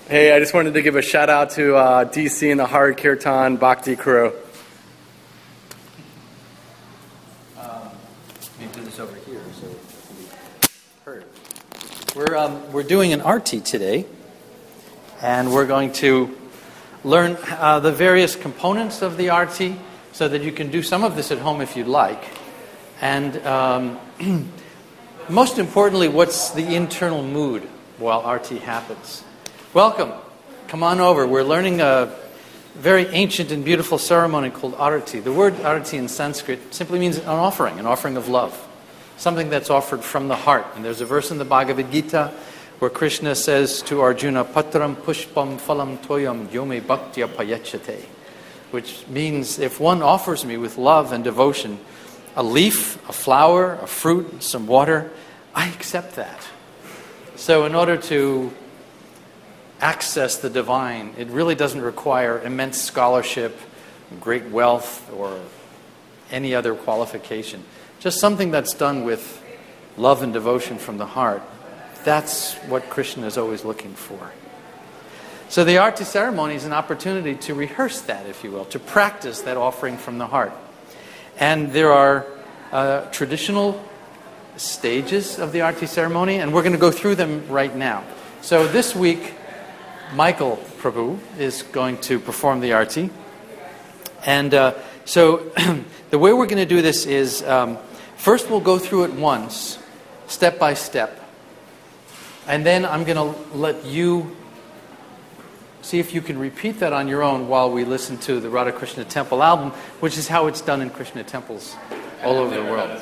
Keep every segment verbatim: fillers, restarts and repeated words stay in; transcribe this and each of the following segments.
Hey, I just wanted to give a shout out to uh, D C and the Hard Kirtan Bhakti crew. Um, let me do this over here so it can be heard. We're, um, we're doing an arti today, and we're going to learn uh, the various components of the arti so that you can do some of this at home if you'd like. And um, most importantly, what's the internal mood while arti happens? Welcome. Come on over. We're learning a very ancient and beautiful ceremony called arati. The word arati in Sanskrit simply means an offering, an offering of love. Something that's offered from the heart. And there's a verse in the Bhagavad Gita where Krishna says to Arjuna, Patram pushpam phalam toyam yome bhaktya payachate, which means if one offers me with love and devotion a leaf, a flower, a fruit, some water, I accept that. So in order to access the divine, it really doesn't require immense scholarship, great wealth, or any other qualification. Just something that's done with love and devotion from the heart. That's what Krishna is always looking for. So the arti ceremony is an opportunity to rehearse that, if you will, to practice that offering from the heart. And there are uh, traditional stages of the arti ceremony, and we're going to go through them right now. So this week, Michael Prabhu is going to perform the arti. And uh, so the way we're going to do this is, um, first we'll go through it once, step by step. And then I'm going to let you see if you can repeat that on your own while we listen to the Radha Krishna Temple album, which is how it's done in Krishna temples all over the world.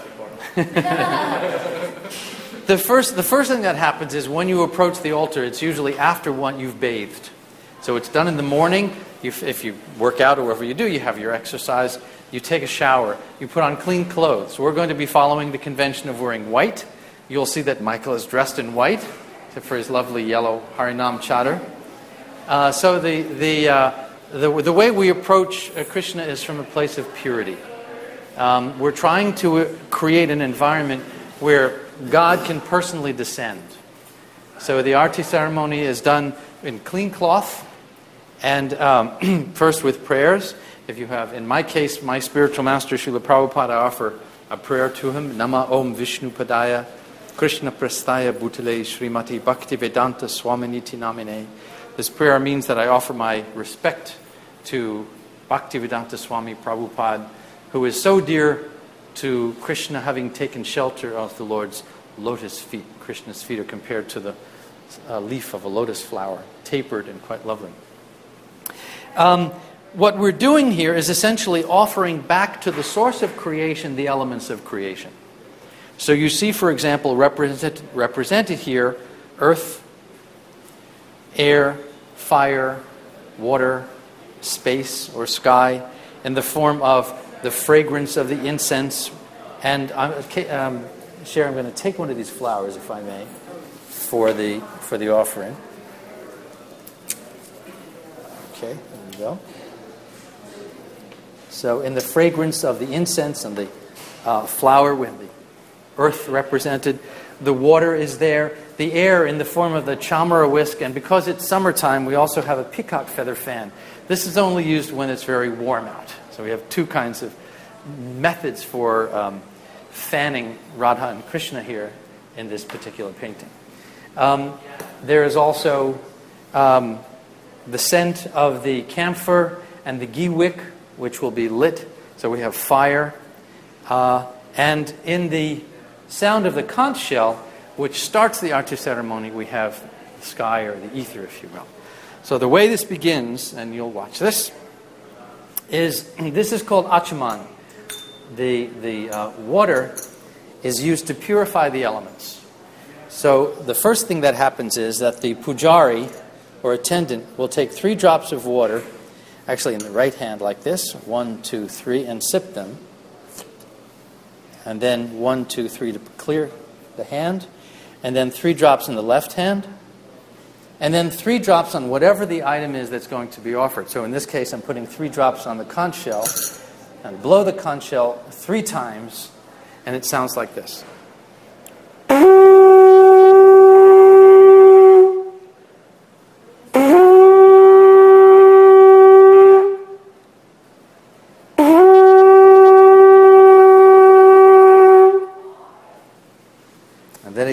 The first, the first thing that happens is when you approach the altar, it's usually after one you've bathed. So it's done in the morning. You, if you work out or whatever you do, you have your exercise. You take a shower. You put on clean clothes. We're going to be following the convention of wearing white. You'll see that Michael is dressed in white, except for his lovely yellow Harinam chadar. Uh, so the the, uh, the the way we approach uh, Krishna is from a place of purity. Um, we're trying to uh, create an environment where God can personally descend. So the arti ceremony is done in clean cloth, and um, first with prayers. If you have, in my case, my spiritual master Srila Prabhupada, I offer a prayer to him. Nama Om Vishnu Padaya Krishna Prasthaya Bhutale Srimati Bhakti Vedanta Swaminiti Namine. This prayer means that I offer my respect to Bhaktivedanta Swami Prabhupada, who is so dear to Krishna, having taken shelter of the Lord's lotus feet. Krishna's feet are compared to the uh, leaf of a lotus flower, tapered and quite lovely. Um, what we're doing here is essentially offering back to the source of creation the elements of creation. So you see, for example, represent, represented here, earth, air, fire, water, space or sky, in the form of the fragrance of the incense. And I'm, um, Sharon, I'm going to take one of these flowers, if I may, for the for the offering. Okay, there we go. So in the fragrance of the incense and the uh, flower with the earth represented, the water is there, the air in the form of the chamara whisk, and because it's summertime, we also have a peacock feather fan. This is only used when it's very warm out. So we have two kinds of methods for um, fanning Radha and Krishna here in this particular painting. Um, there is also um, the scent of the camphor and the ghee wick, which will be lit. So we have fire. Uh, and in the sound of the conch shell, which starts the arti ceremony, we have the sky or the ether, if you will. So the way this begins, and you'll watch this, is this is called achaman. The, the uh, water is used to purify the elements. So the first thing that happens is that the pujari, or attendant, will take three drops of water, actually in the right hand like this, one, two, three, and sip them. And then one, two, three to clear the hand. And then three drops in the left hand. And then three drops on whatever the item is that's going to be offered. So in this case, I'm putting three drops on the conch shell. And blow the conch shell three times. And it sounds like this. Mm-hmm.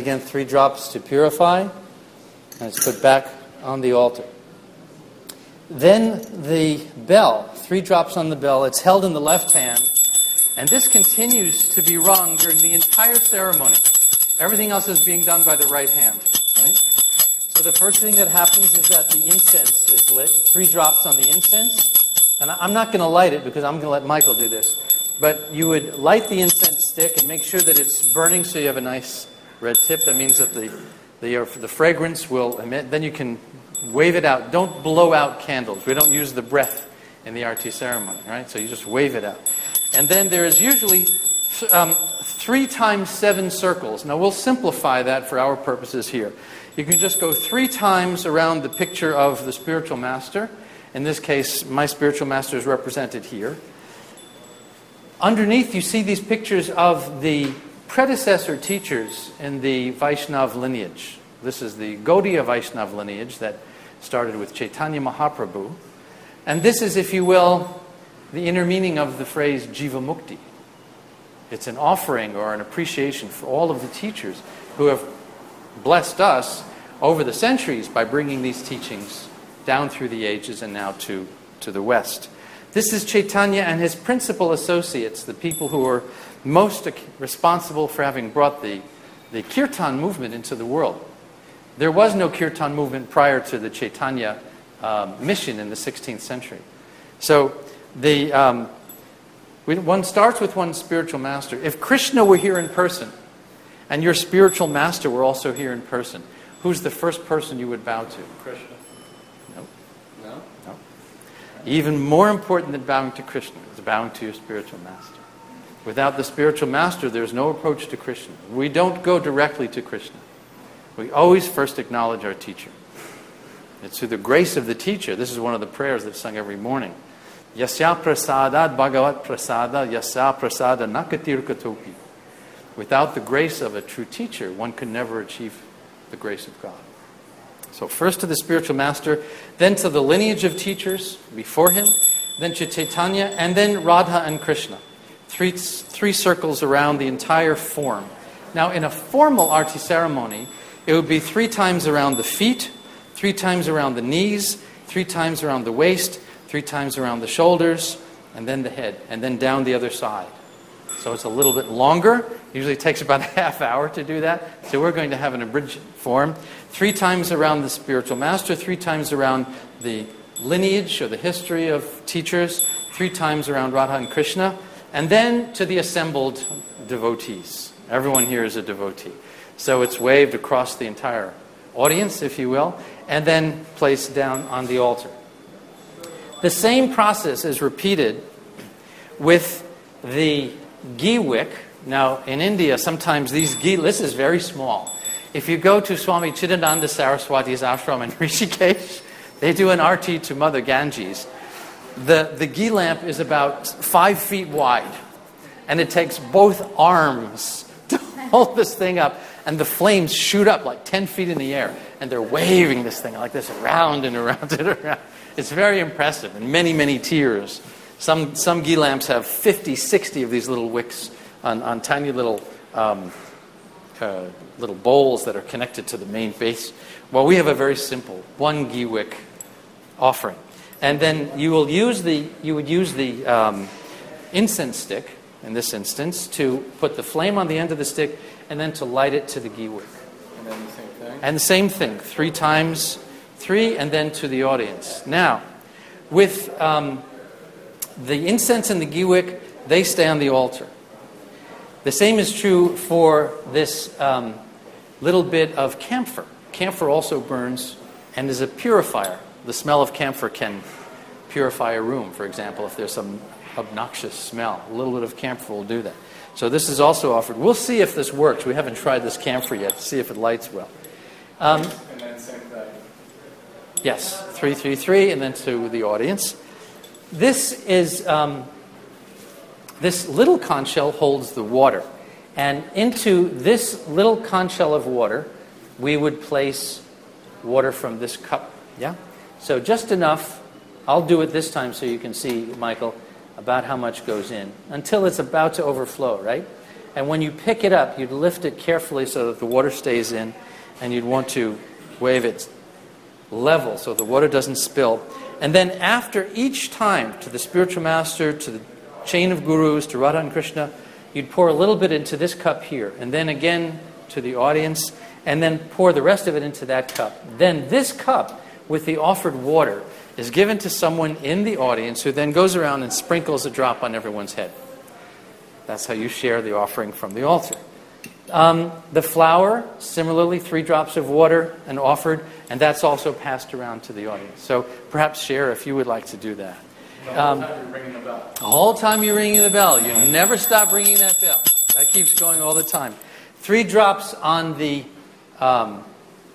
again, three drops to purify. And it's put back on the altar. Then the bell, three drops on the bell. It's held in the left hand. And this continues to be rung during the entire ceremony. Everything else is being done by the right hand. Right? So the first thing that happens is that the incense is lit. Three drops on the incense. And I'm not going to light it because I'm going to let Michael do this. But you would light the incense stick and make sure that it's burning so you have a nice red tip. That means that the, the, uh, the fragrance will emit. Then you can wave it out. Don't blow out candles. We don't use the breath in the arti ceremony, right? So you just wave it out. And then there is usually um, three times seven circles. Now we'll simplify that for our purposes here. You can just go three times around the picture of the spiritual master. In this case, my spiritual master is represented here. Underneath, you see these pictures of the predecessor teachers in the Vaishnav lineage. This is the Gaudiya Vaishnav lineage that started with Chaitanya Mahaprabhu. And this is, if you will, the inner meaning of the phrase Jiva Mukti. It's an offering or an appreciation for all of the teachers who have blessed us over the centuries by bringing these teachings down through the ages and now to, to the West. This is Chaitanya and his principal associates, the people who are most responsible for having brought the, the Kirtan movement into the world. There was no Kirtan movement prior to the Chaitanya uh, mission in the sixteenth century. So the um, we, one starts with one's spiritual master. If Krishna were here in person, and your spiritual master were also here in person, who's the first person you would bow to? Krishna. No. No? No. Even more important than bowing to Krishna is bowing to your spiritual master. Without the spiritual master, there's no approach to Krishna. We don't go directly to Krishna. We always first acknowledge our teacher. It's through the grace of the teacher. This is one of the prayers that's sung every morning. Yasya prasadat bhagavat prasada yasya prasada nakatir katopi. Without the grace of a true teacher, one can never achieve the grace of God. So first to the spiritual master, then to the lineage of teachers before him, then to Chaitanya, and then Radha and Krishna. Three, three circles around the entire form. Now in a formal arti ceremony, it would be three times around the feet, three times around the knees, three times around the waist, three times around the shoulders, and then the head, and then down the other side. So it's a little bit longer. Usually it takes about a half hour to do that. So we're going to have an abridged form. Three times around the spiritual master, three times around the lineage or the history of teachers, three times around Radha and Krishna, and then to the assembled devotees. Everyone here is a devotee. So it's waved across the entire audience, if you will, and then placed down on the altar. The same process is repeated with the ghee wick. Now, in India, sometimes these ghee, this is very small. If you go to Swami Chidananda Saraswati's ashram in Rishikesh, they do an arti to Mother Ganges. The, the ghee lamp is about five feet wide, and it takes both arms to hold this thing up, and the flames shoot up like ten feet in the air, and they're waving this thing like this around and around and around. It's very impressive, and many, many tears. Some some ghee lamps have fifty, sixty of these little wicks on, on tiny little um, uh, little bowls that are connected to the main base. Well, we have a very simple one ghee wick offering, and then you will use the you would use the um, incense stick in this instance to put the flame on the end of the stick, and then to light it to the ghee wick. And then the same thing. And the same thing, three times, three, and then to the audience. Now, with um, the incense and the ghee wick, they stay on the altar. The same is true for this um, little bit of camphor. Camphor also burns and is a purifier. The smell of camphor can purify a room, for example, if there's some obnoxious smell. A little bit of camphor will do that. So this is also offered. We'll see if this works. We haven't tried this camphor yet to see if it lights well. Um, and then same thing. Yes, three, three, three, and then to the audience. This is um, this little conch shell holds the water, and into this little conch shell of water, we would place water from this cup. Yeah, so just enough. I'll do it this time so you can see, Michael, about how much goes in until it's about to overflow, right? And when you pick it up, you'd lift it carefully so that the water stays in, and you'd want to wave it level so the water doesn't spill. And then after each time, to the spiritual master, to the chain of gurus, to Radha and Krishna, you'd pour a little bit into this cup here, and then again to the audience, and then pour the rest of it into that cup. Then this cup with the offered water is given to someone in the audience who then goes around and sprinkles a drop on everyone's head. That's how you share the offering from the altar. Um, the flour, similarly, three drops of water and offered, and that's also passed around to the audience. So perhaps share if you would like to do that. The whole time you're ringing the bell. The whole time you're ringing the bell. You never stop ringing that bell. That keeps going all the time. Three drops on the um,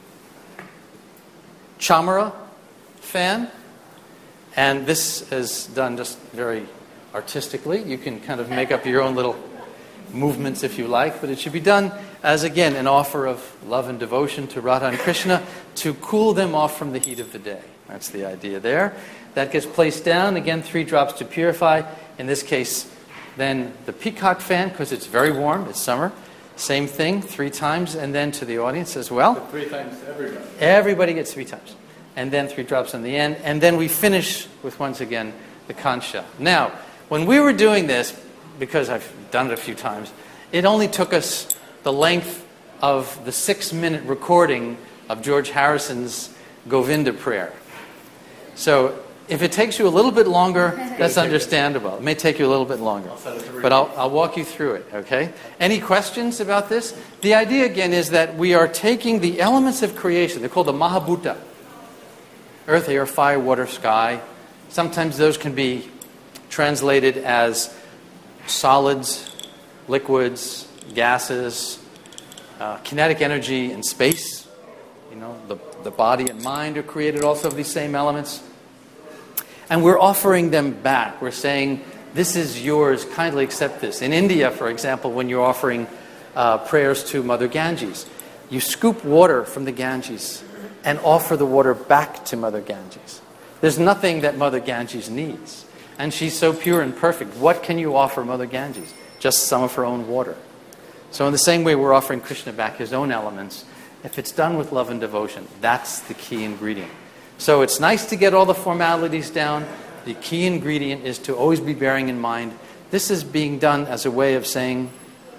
chamara fan. And this is done just very artistically. You can kind of make up your own little movements if you like, but it should be done as, again, an offer of love and devotion to Radha and Krishna to cool them off from the heat of the day. That's the idea there. That gets placed down. Again, three drops to purify. In this case, then the peacock fan, because it's very warm, it's summer. Same thing, three times, and then to the audience as well. But three times to everybody. Everybody gets three times. And then three drops on the end. And then we finish with, once again, the conch shell. Now, when we were doing this, because I've done it a few times, it only took us the length of the six-minute recording of George Harrison's Govinda prayer. So if it takes you a little bit longer, that's understandable. It may take you a little bit longer. But I'll, I'll walk you through it, okay? Any questions about this? The idea, again, is that we are taking the elements of creation. They're called the Mahabhuta. Earth, air, fire, water, sky. Sometimes those can be translated as solids, liquids, gases, uh, kinetic energy, and space. You know, the, the body and mind are created also of these same elements. And we're offering them back. We're saying, this is yours, kindly accept this. In India, for example, when you're offering uh, prayers to Mother Ganges, you scoop water from the Ganges and offer the water back to Mother Ganges. There's nothing that Mother Ganges needs. And she's so pure and perfect. What can you offer Mother Ganges? Just some of her own water. So in the same way we're offering Krishna back his own elements, if it's done with love and devotion, that's the key ingredient. So it's nice to get all the formalities down. The key ingredient is to always be bearing in mind, this is being done as a way of saying,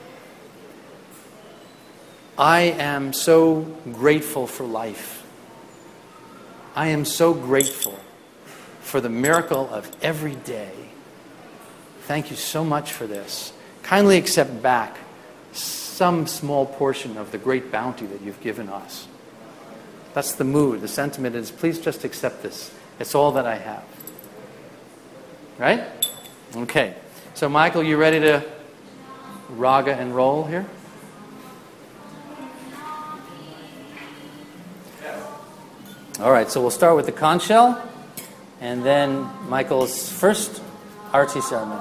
I am so grateful for life. I am so grateful for the miracle of every day. Thank you so much for this. Kindly accept back some small portion of the great bounty that you've given us. That's the mood. The sentiment is, please just accept this. It's all that I have. Right? Okay. So, Michael, you ready to raga and roll here? All right, so we'll start with the conch shell, and then Michael's first arti ceremony.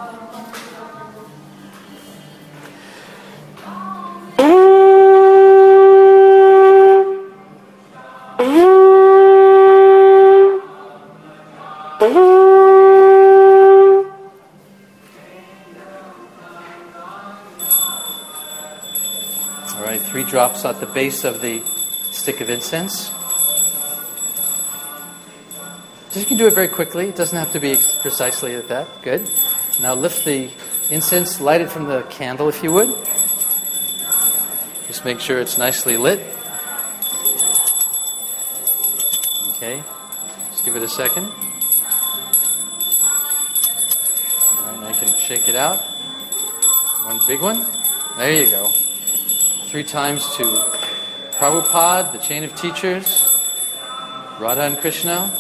All right, three drops at the base of the stick of incense. You can do it very quickly. It doesn't have to be precisely at that. Good. Now lift the incense, light it from the candle if you would. Just make sure it's nicely lit. Okay. Just give it a second. All right, now you can shake it out. One big one. There you go. Three times to Prabhupada, the chain of teachers, Radha and Krishna,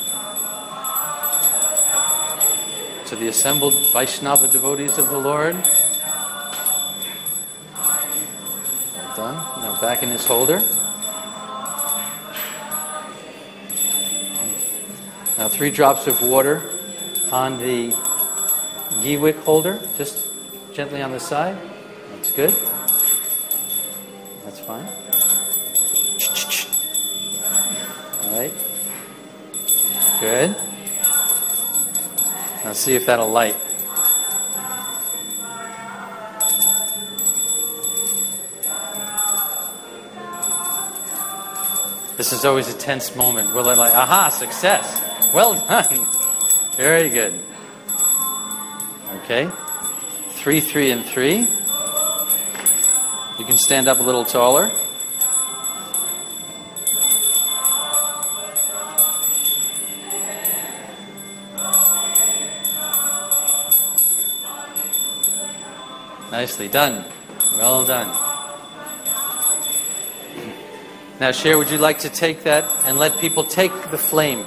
to the assembled Vaishnava devotees of the Lord. Well done. Now back in his holder. Now three drops of water on the ghee wick holder, just gently on the side. That's good. That's fine. All right. Good. Now see if that'll light. This is always a tense moment. We're like, aha, success. Well done. Very good. Okay. Three, three, and three. You can stand up a little taller. Nicely done. Well done. Now, Cher, would you like to take that and let people take the flame?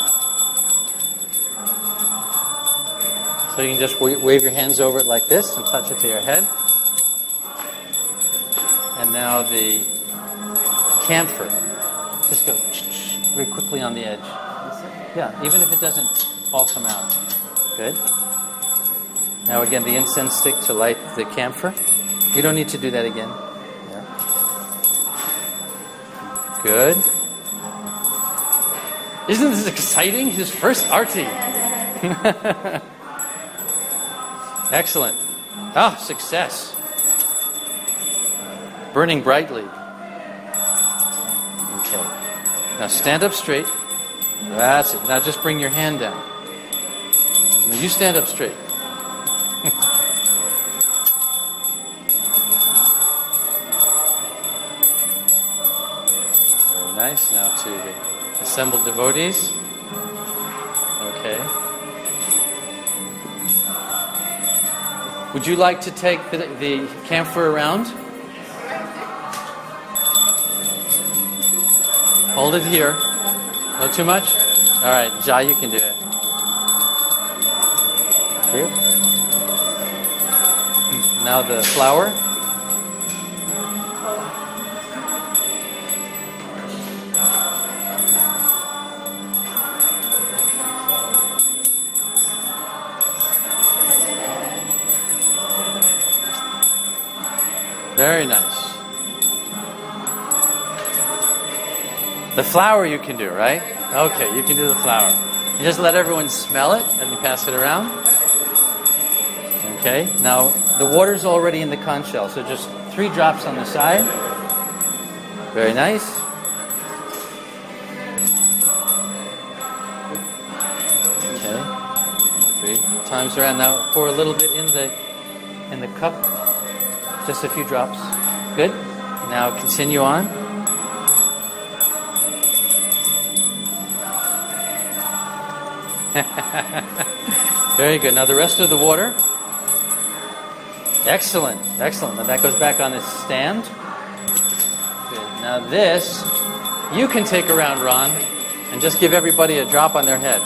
So you can just wave your hands over it like this and touch it to your head. And now the camphor. Just go very quickly on the edge. Yeah, even if it doesn't all come out. Good. Now again, the incense stick to light the camphor. You don't need to do that again. Yeah. Good. Isn't this exciting? His first arti. Excellent. Ah, success. Burning brightly. Okay. Now stand up straight. That's it. Now just bring your hand down. Now you stand up straight. Very nice. Now to the assembled devotees. Okay. Would you like to take the, the camphor around? Hold it here. Not too much? All right, Jai, you can do it. Here. Now the flower. Very nice. The flower you can do, right? Okay, you can do the flower. You just let everyone smell it, and you pass it around. Okay, now the water's already in the conch shell, so just three drops on the side. Very nice. Okay, three times around. Now pour a little bit in the in the cup, just a few drops. Good. Now continue on. Very good. Now the rest of the water. Excellent. Excellent. Now that goes back on its stand. Good. Now this, you can take around, Ron, and just give everybody a drop on their head.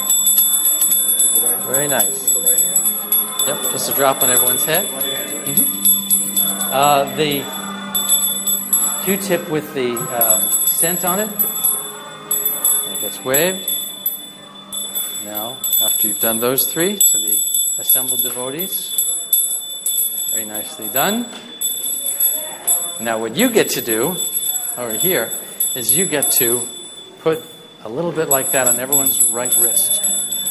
Very nice. Yep, just a drop on everyone's head. Mm-hmm. Uh, the Q-tip with the um, scent on it. It gets waved. Now, after you've done those three, to the assembled devotees. Very nicely done. Now what you get to do, over here, is you get to put a little bit like that on everyone's right wrist.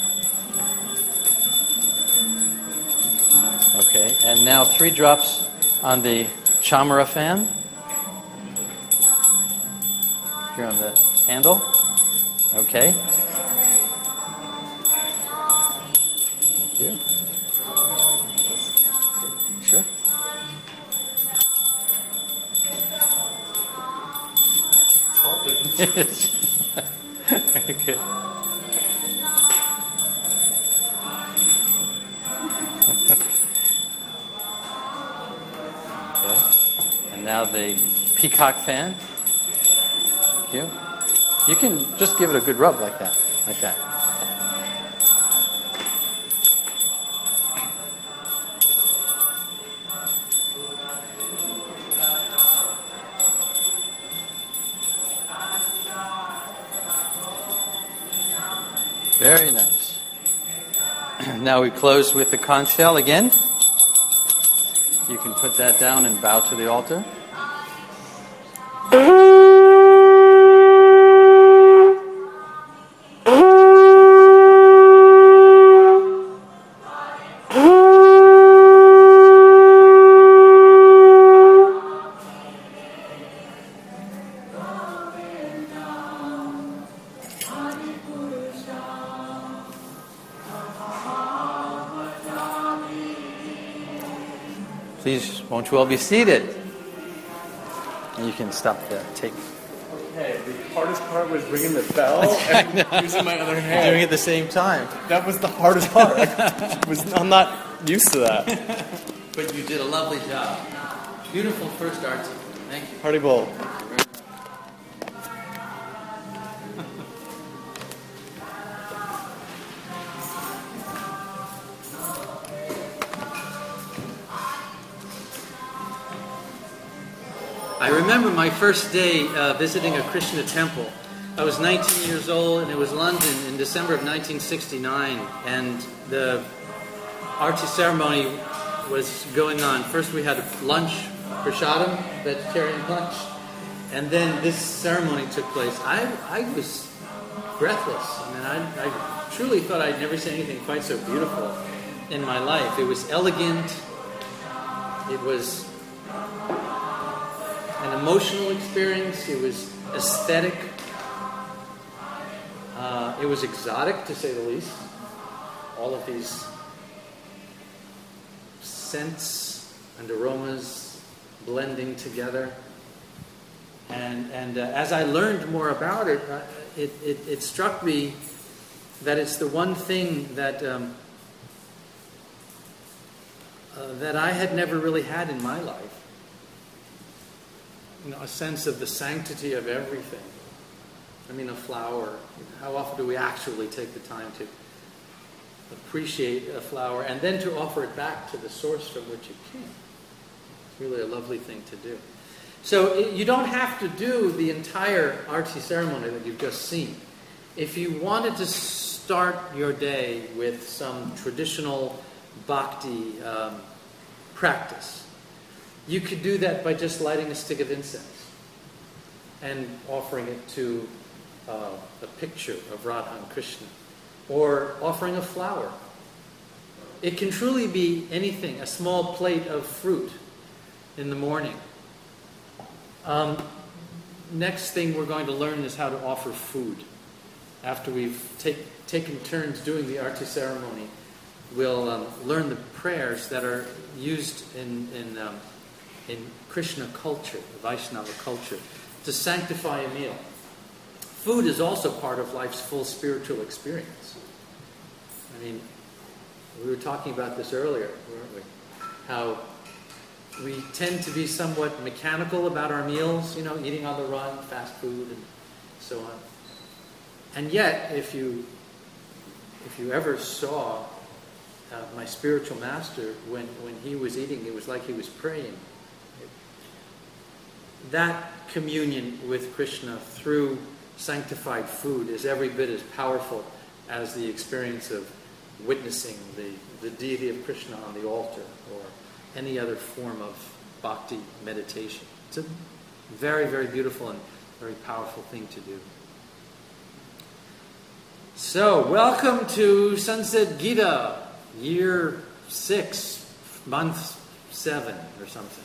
Okay, and now three drops on the chamara fan. Here on the handle. Okay. Thank you. Sure. Very good. Okay. And now the peacock fan. Thank you. You can just give it a good rub like that. Like that. Very nice. Now we close with the conch shell again. You can put that down and bow to the altar. Please, won't you all be seated? And you can stop the tape. Okay, the hardest part was ringing the bell and using my other hand. Doing it at the same time. That was the hardest part. I was, I'm not used to that. But you did a lovely job. Beautiful first art team. Thank you. Party bowl. I remember my first day uh, visiting a Krishna temple. I was nineteen years old, and it was London in December of nineteen sixty-nine, and the arti ceremony was going on. First we had lunch, prasadam, vegetarian lunch, and then this ceremony took place. I, I was breathless. I mean, I, I truly thought I'd never seen anything quite so beautiful in my life. It was elegant. It was an emotional experience. It was aesthetic. Uh, it was exotic, to say the least. All of these scents and aromas blending together. And and uh, as I learned more about it, uh, it, it, it struck me that it's the one thing that um, uh, that I had never really had in my life. You know, a sense of the sanctity of everything. I mean, a flower. How often do we actually take the time to appreciate a flower and then to offer it back to the source from which it came? It's really a lovely thing to do. So you don't have to do the entire arti ceremony that you've just seen. If you wanted to start your day with some traditional bhakti um, practice, you could do that by just lighting a stick of incense and offering it to uh, a picture of Radha and Krishna, or offering a flower. It can truly be anything, a small plate of fruit in the morning. Um, next thing we're going to learn is how to offer food. After we've take, taken turns doing the arti ceremony, we'll um, learn the prayers that are used in, in um, in Krishna culture, Vaishnava culture, to sanctify a meal. Food is also part of life's full spiritual experience. I mean, we were talking about this earlier, weren't we? How we tend to be somewhat mechanical about our meals, you know, eating on the run, fast food, and so on. And yet, if you if you ever saw uh, my spiritual master, when, when he was eating, it was like he was praying. That communion with Krishna through sanctified food is every bit as powerful as the experience of witnessing the, the deity of Krishna on the altar or any other form of bhakti meditation. It's a very, very beautiful and very powerful thing to do. So, welcome to Sunset Gita, year six, month seven or something.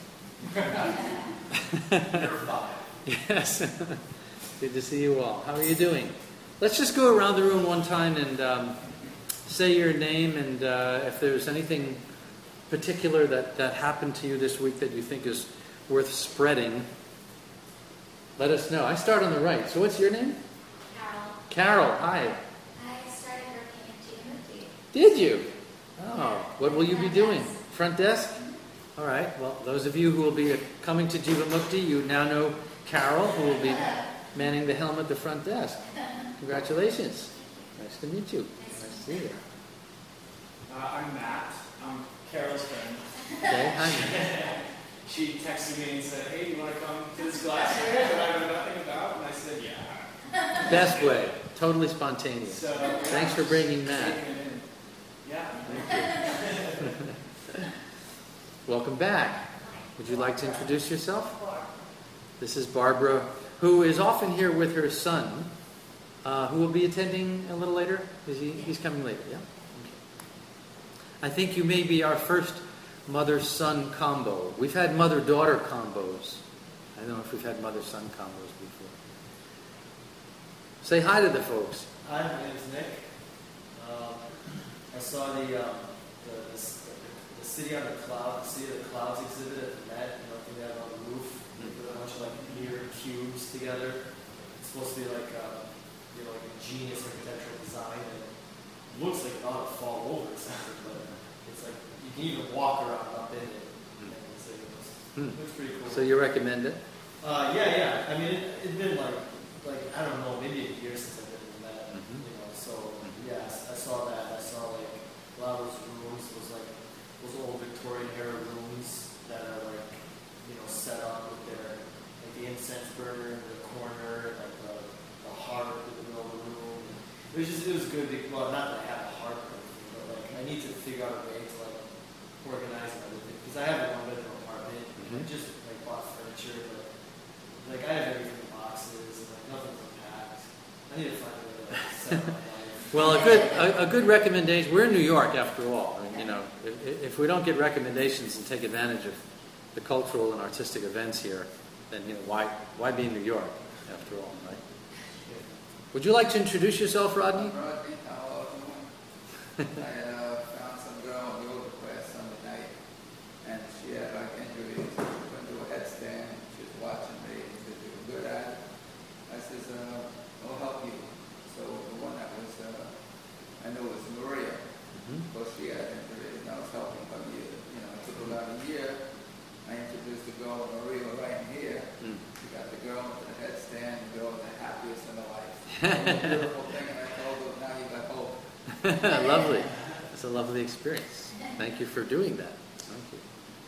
Yes. Good to see you all. How are you doing? Let's just go around the room one time and um, say your name, and uh, if there's anything particular that, that happened to you this week that you think is worth spreading, let us know. I start on the right. So what's your name? Carol. Carol, hi. I started working at Jivamukti. Did you? Oh, what will you be doing? Front desk? All right. Well, those of you who will be coming to Jivamukti, you now know Carol, who will be manning the helm at the front desk. Congratulations. Nice to meet you. Nice to see you. Uh, I'm Matt. I'm Carol's friend. Okay, hi, Matt. She texted me and said, "Hey, do you want to come to this class fair that I know nothing about?" And I said, "Yeah." Best way. Totally spontaneous. So, yeah, Thanks for bringing Matt. taking it in. Yeah. Thank you. Welcome back. Would you like to introduce yourself? This is Barbara, who is often here with her son, uh, who will be attending a little later. Is he? He's coming later, yeah? Okay. I think you may be our first mother-son combo. We've had mother-daughter combos. I don't know if we've had mother-son combos before. Say hi to the folks. Hi, my name is Nick. Um, I saw the, um, the, the, the City on the Cloud, City of the Clouds exhibit at the Met, you know, they have on the roof with a bunch of like weird cubes together. It's supposed to be like, uh, you know, like a genius architectural design, and it looks like it ought to fall over or something, but it's like you can even walk around up in it. And it's like, it looks, Hmm. it looks pretty cool. So you recommend it? Uh, yeah, yeah. I mean, it, it'd been like, like I don't know, maybe a year since I've been in that. Mhm. You know, so yeah, I s- I saw that. I saw like a lot of those rooms was like those old Victorian era rooms that are like, you know, set up with their like the incense burner in the corner, like the, the harp in the middle of the room. It was just, it was good. Because, well, not that I have a harp or anything, but like I need to figure out a way to like organize everything because I have a one bedroom apartment. Mhm. And I just like bought furniture, but like I have everything in boxes, and like nothing's unpacked. I need to find a way to like, set up my life. Well, a good a, a good recommendation. We're in New York, after all. And, you know, if, if we don't get recommendations and take advantage of the cultural and artistic events here, then you know why why be in New York, after all, right? Would you like to introduce yourself, Rodney? Rodney, how are you? I uh, found some girl on the yoga class Sunday night, and she had like injuries. She went to a headstand. She was watching me. She said, "You're good at it." I says, uh, "I'll help you." So the one that was, uh, I knew was Maria. Mhm. Well, she had injuries, and I was helping her. You you know, it took about a year. I introduced the girl Maria right here. Mm. She got the girl into the headstand. The girl was the happiest in her life. It was a beautiful thing, and I told her, now you got hope. Lovely. It's a lovely experience. Thank you for doing that. Thank you.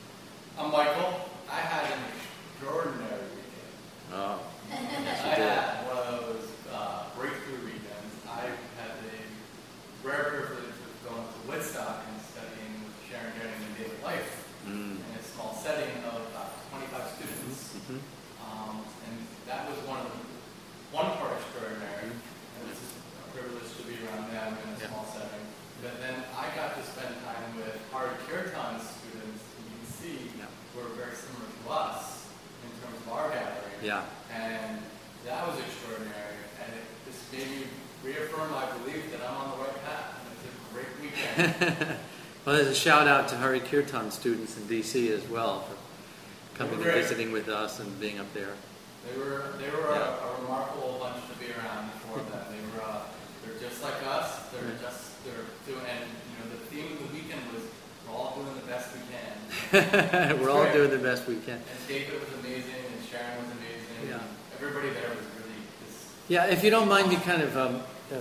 I'm Michael. I had an extraordinary weekend. Oh, I yes, you did. had one of those uh, breakthrough weekends. I had the rare privilege of going to Woodstock and studying with Sharon Jennings and David Life Mm. in a small setting of about twenty-five students. Mhm. Um, and that was one of the, one part extraordinary. It was a privilege to be around them in a Yeah. small setting. But then I got to spend time with Hari Kirtan students who you can see Yeah. were very similar to us in terms of our gathering. Yeah. And that was extraordinary. And it just made me reaffirm my belief that I'm on the right path. And it's a great weekend. Well, there's a shout out to Hari Kirtan students in D C as well for coming and Great. visiting with us and being up there. They were they were Yeah. a, a remarkable bunch to be around before that. They were uh, they're just like us. They're Right. just they're doing and you know the theme of the weekend was we're all doing the best we can. We're all Great. doing the best we can. And David was amazing and Sharon was amazing. Yeah. And everybody there was really just Yeah, if you don't mind me kind of um, uh,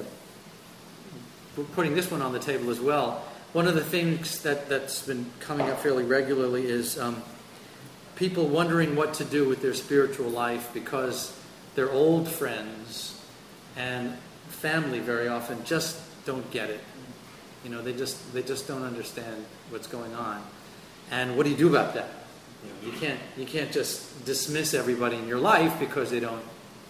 putting this one on the table as well, one of the things that, that's been coming up fairly regularly is um, people wondering what to do with their spiritual life because their old friends and family very often just don't get it. You know, they just they just don't understand what's going on. And what do you do about that? You know, you can't you can't just dismiss everybody in your life because they don't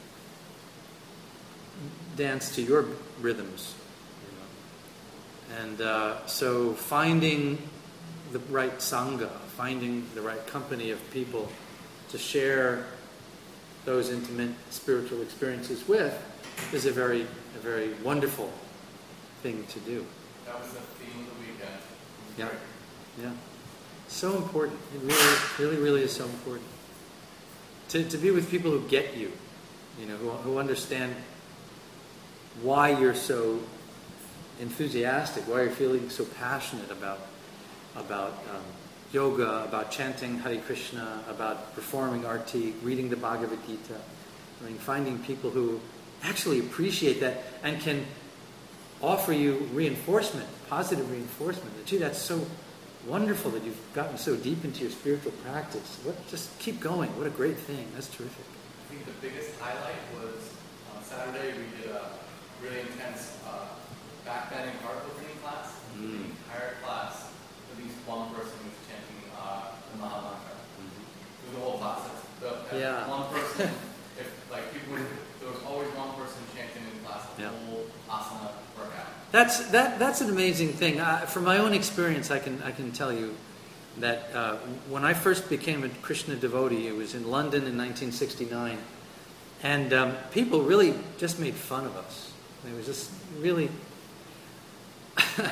dance to your rhythms. You know. And uh, so finding the right sangha, finding the right company of people to share those intimate spiritual experiences with is a very a very wonderful thing to do. that was the theme of the weekend. It was Yeah. great. Yeah. So important. It really, really, really is so important. To, to be with people who get you, you know, who, who understand why you're so enthusiastic, why you're feeling so passionate about, about um, yoga, about chanting Hare Krishna, about performing arti, reading the Bhagavad Gita. I mean, finding people who actually appreciate that and can offer you reinforcement, positive reinforcement. Gee, that's so wonderful that you've gotten so deep into your spiritual practice. What, just keep going. What a great thing. That's terrific. I think the biggest highlight was on Saturday we did a really intense uh, backbending heart opening class. Mm. The entire class, at least one person was chanting uh, the Maha Mantra. Through the whole class. That's the, Yeah. One person, if like people, would, there was always one person chanting in class the Yeah. whole asana workout. That's that. That's an amazing thing. Uh, from my own experience, I can I can tell you that uh, when I first became a Krishna devotee, it was in London in nineteen sixty-nine, and um, people really just made fun of us. It was just really.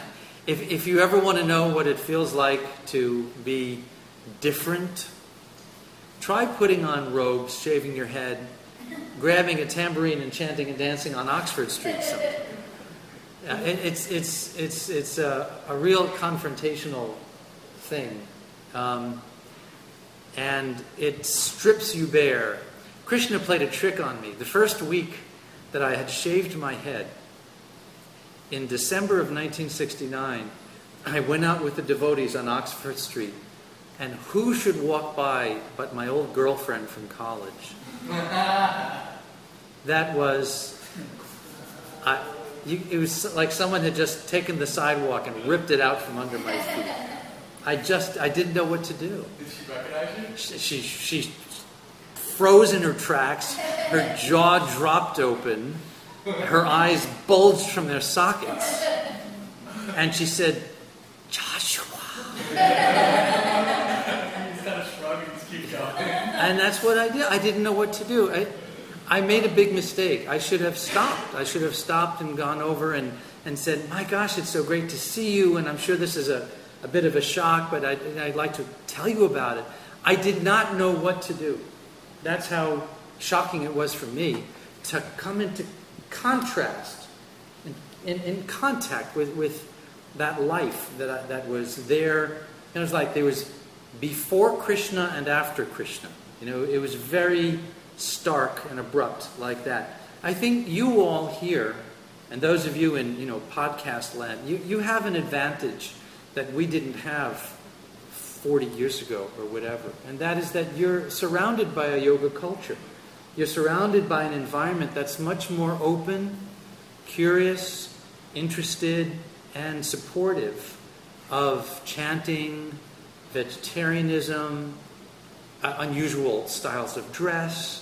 If, if you ever want to know what it feels like to be different, try putting on robes, shaving your head, grabbing a tambourine and chanting and dancing on Oxford Street sometime. Uh, it, it's it's it's it's a, a real confrontational thing, um, and it strips you bare. Krishna played a trick on me. The first week that I had shaved my head, in December of nineteen sixty-nine, I went out with the devotees on Oxford Street, and who should walk by but my old girlfriend from college? That was, I, you, it was like someone had just taken the sidewalk and ripped it out from under my feet. I just, I didn't know what to do. Did she recognize you? She, she, she froze in her tracks, her jaw dropped open, her eyes bulged from their sockets, and she said, "Joshua." Instead of shrugging, just keep going. And that's what I did. I didn't know what to do. I, I made a big mistake. I should have stopped. I should have stopped and gone over and, and said, "My gosh, it's so great to see you, and I'm sure this is a, a bit of a shock, but I'd, I'd like to tell you about it." I did not know what to do. That's how shocking it was for me to come into contrast, in, in, in contact with, with that life that I, that was there. It was like there was before Krishna and after Krishna. You know, it was very stark and abrupt like that. I think you all here, and those of you in, you know, podcast land, you, you have an advantage that we didn't have forty years ago or whatever. And that is that you're surrounded by a yoga culture. You're surrounded by an environment that's much more open, curious, interested, and supportive of chanting, vegetarianism, uh, unusual styles of dress,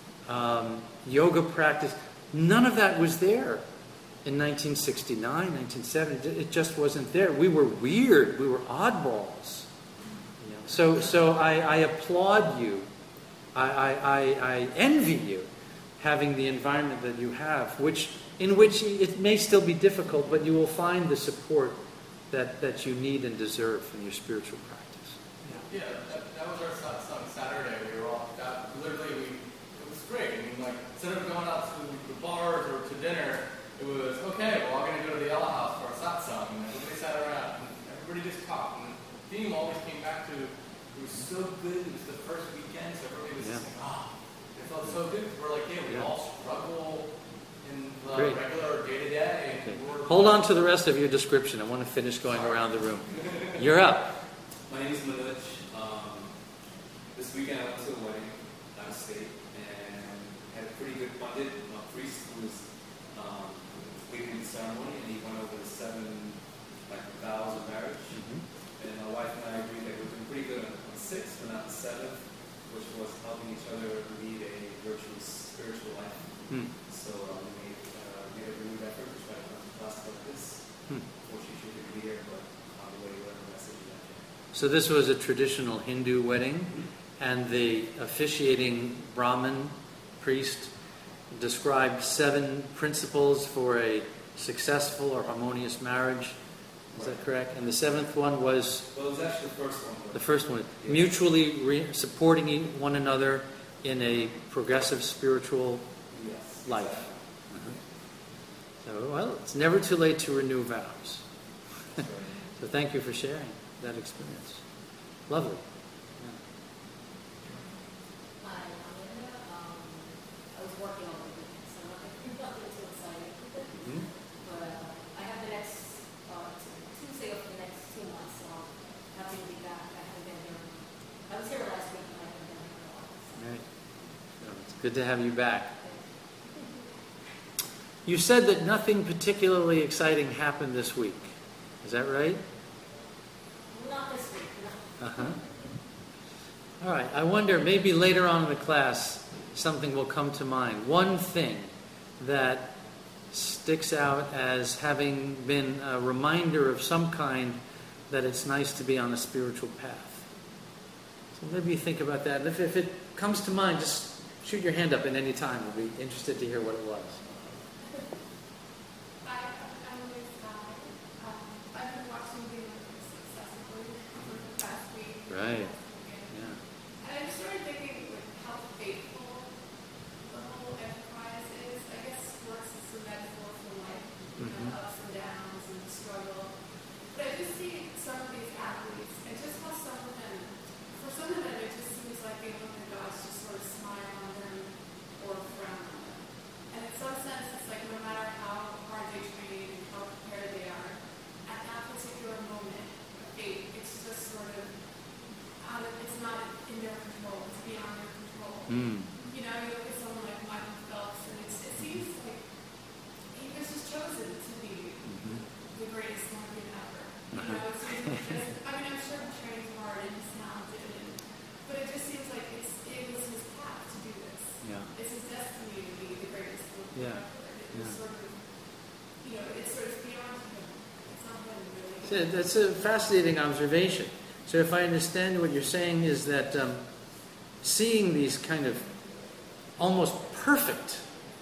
um, yoga practice. None of that was there in nineteen sixty-nine, nineteen seventy. It just wasn't there. We were weird. We were oddballs. You know? So, so I, I applaud you. I, I, I, I envy you having the environment that you have, which in which it may still be difficult, but you will find the support that, that you need and deserve in your spiritual practice. Yeah, that, that was our son, son Saturday. We were all, that, literally, we, it was great. I mean, like, instead of going out to the bars or to dinner, it was, okay, we're all going to go to the Ella House for our satsang. And everybody sat around, and everybody just talked. And the theme always came back to, it was so good, it was the first weekend, so everybody was Yeah. just like, ah, oh, it felt so good. We're like, yeah, we Yeah. all struggle in the Great. regular day-to-day. Okay. We're- Hold on to the rest of your description. I want to finish going around the room. You're up. My name is Manoj. Um, this weekend I went to a wedding out of state and had a pretty good pundit, a priest who was um, leading the ceremony, and he went over the seven like vows of marriage. Mm-hmm. And my wife and I agreed that we were doing pretty good on, on six, but not the seventh, which was helping each other lead a virtuous spiritual life. Hmm. So um, we made, uh, made a renewed effort to try to come to class like this. Hmm. Unfortunately, she couldn't be here, but on the way to learn the message of that. So this was a traditional Hindu wedding, and the officiating Brahmin priest described seven principles for a successful or harmonious marriage. Is that correct? And the seventh one was Well, it was actually the first one. but- the first one, Yes. mutually re- supporting e- one another in a progressive spiritual Yes. life. So, well, it's never too late to renew vows. So thank you for sharing that experience. Lovely. Hi, I'm Linda. Um, I was working on the weekend, so nothing, nothing too exciting. Mhm. But uh, I have the next uh, t- Tuesday of the next two months, so I'm happy to be back. I haven't been here. I was here last week, and I haven't been here in a while. So. Right. So it's good to have you back. You said that nothing particularly exciting happened this week. Is that right? Not this week, no. Uh-huh. All right. I wonder, maybe later on in the class, something will come to mind. One thing that sticks out as having been a reminder of some kind that it's nice to be on a spiritual path. So maybe you think about that. If, if it comes to mind, just shoot your hand up at any time. We'll be interested to hear what it was. Hi, I'm Liz Guy. Um, I've been watching some of these athletes, and just how some of them, for some of them, it just seems like the Olympic gods just sort of smile on them or frown on them. And in some sense, it's like no matter how hard they train and how prepared they are, at that particular moment of fate, it's just sort of out of, it's not in their control, it's beyond their control. Mm. You know, you look at someone like Michael Phelps, and it's, it seems like he was just chosen to be Mm-hmm. the greatest Olympian ever. You know, it seems like just, I mean, I'm sure he trained hard and he's talented, and, but it just seems like it's, it was his path to do this. Yeah. It's his destiny to be the greatest Olympian Yeah. ever. And it was Yeah. sort of, you know, it's sort of beyond him. It's not him really. So that's a fascinating observation. So if I understand what you're saying is that um, seeing these kind of almost perfect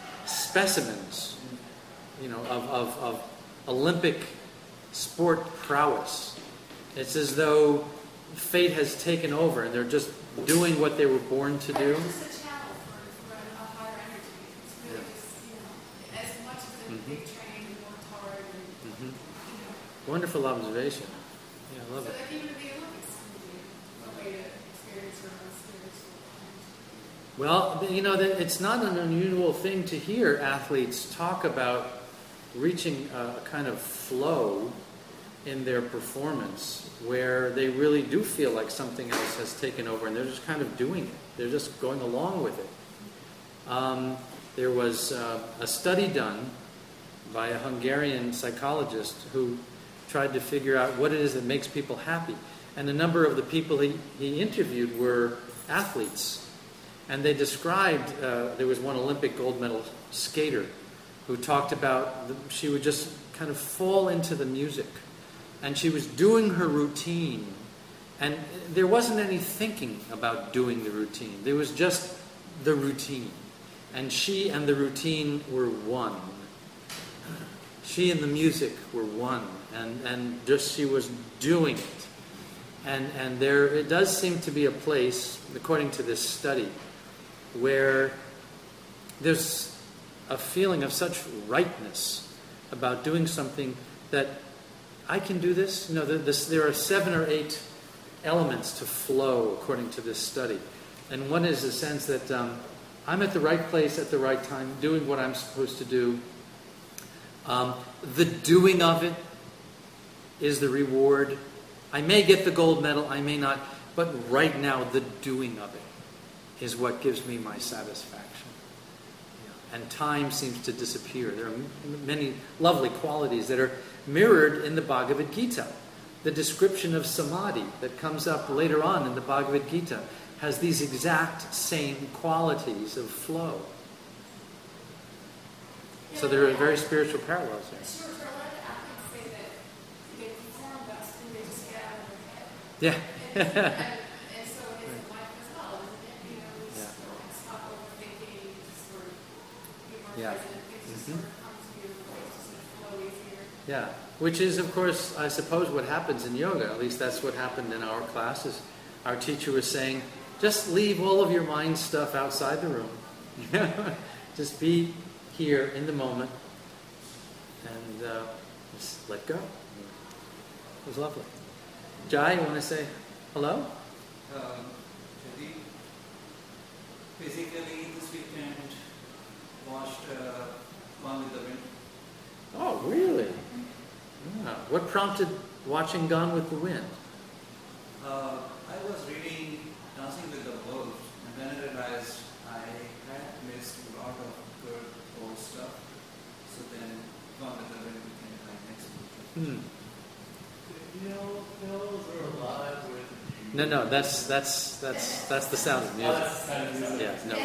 specimens, you know, of, of, of Olympic sport prowess, it's as though fate has taken over and they're just doing what they were born to do. It's just a channel for, for a higher energy. It's really Yeah. just, you know, as much as they, Mhm. they trained and worked hard and, Mhm. you know, Wonderful observation. Yeah, I love so it. that even the Olympics can be a way to experience your own spiritual energy. Well, you know, that it's not an unusual thing to hear athletes talk about reaching a kind of flow in their performance where they really do feel like something else has taken over and they're just kind of doing it. They're just going along with it. Um, there was uh, a study done by a Hungarian psychologist who tried to figure out what it is that makes people happy. And a number of the people he, he interviewed were athletes. And they described, uh, there was one Olympic gold medal skater who talked about the, she would just kind of fall into the music. And she was doing her routine. And there wasn't any thinking about doing the routine. There was just the routine. And she and the routine were one. She and the music were one. And, and just she was doing it. And, and there it does seem to be a place, according to this study, where there's a feeling of such rightness about doing something that I can do this. You know, this, there are seven or eight elements to flow, according to this study. And one is the sense that um, I'm at the right place at the right time, doing what I'm supposed to do. Um, the doing of it is the reward. I may get the gold medal, I may not, but right now the doing of it is what gives me my satisfaction. Yeah. And time seems to disappear. There are m- many lovely qualities that are mirrored in the Bhagavad Gita. The description of samadhi that comes up later on in the Bhagavad Gita has these exact same qualities of flow. So there are very spiritual parallels there. Sure, for a lot of athletes say that they perform best and they just get out of their head. Yeah. And, and, and so it is in life as well, isn't it? You know, we Yeah. just don't stop overthinking, just sort of be more Yeah. present. Things just Mhm. sort of come to you, things just sort of flow easier. Yeah, which is, of course, I suppose what happens in yoga. At least that's what happened in our classes. Our teacher was saying, just leave all of your mind stuff outside the room. Just be here in the moment and uh, just let go. It was lovely. Jai, you want to say hello? Um, Jaideep, basically this weekend watched uh, Gone with the Wind. Oh, really? Yeah. What prompted watching Gone with the Wind? Uh, I was reading Dancing with the Wolves and then I realized I had missed a lot of good old stuff. So then Gone with the Wind became my next movie. Hmm. Bill, Bills are alive with No, no, that's that's that's that's the sound of music. Yeah, no.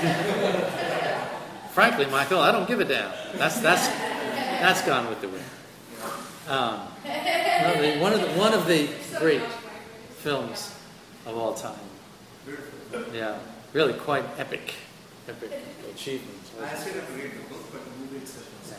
Frankly, Michael, I don't give a damn. That's that's that's Gone with the Wind. Um, one of the one of the great films of all time. Yeah, really quite epic, epic achievement. I still have to read the book, but the movie itself was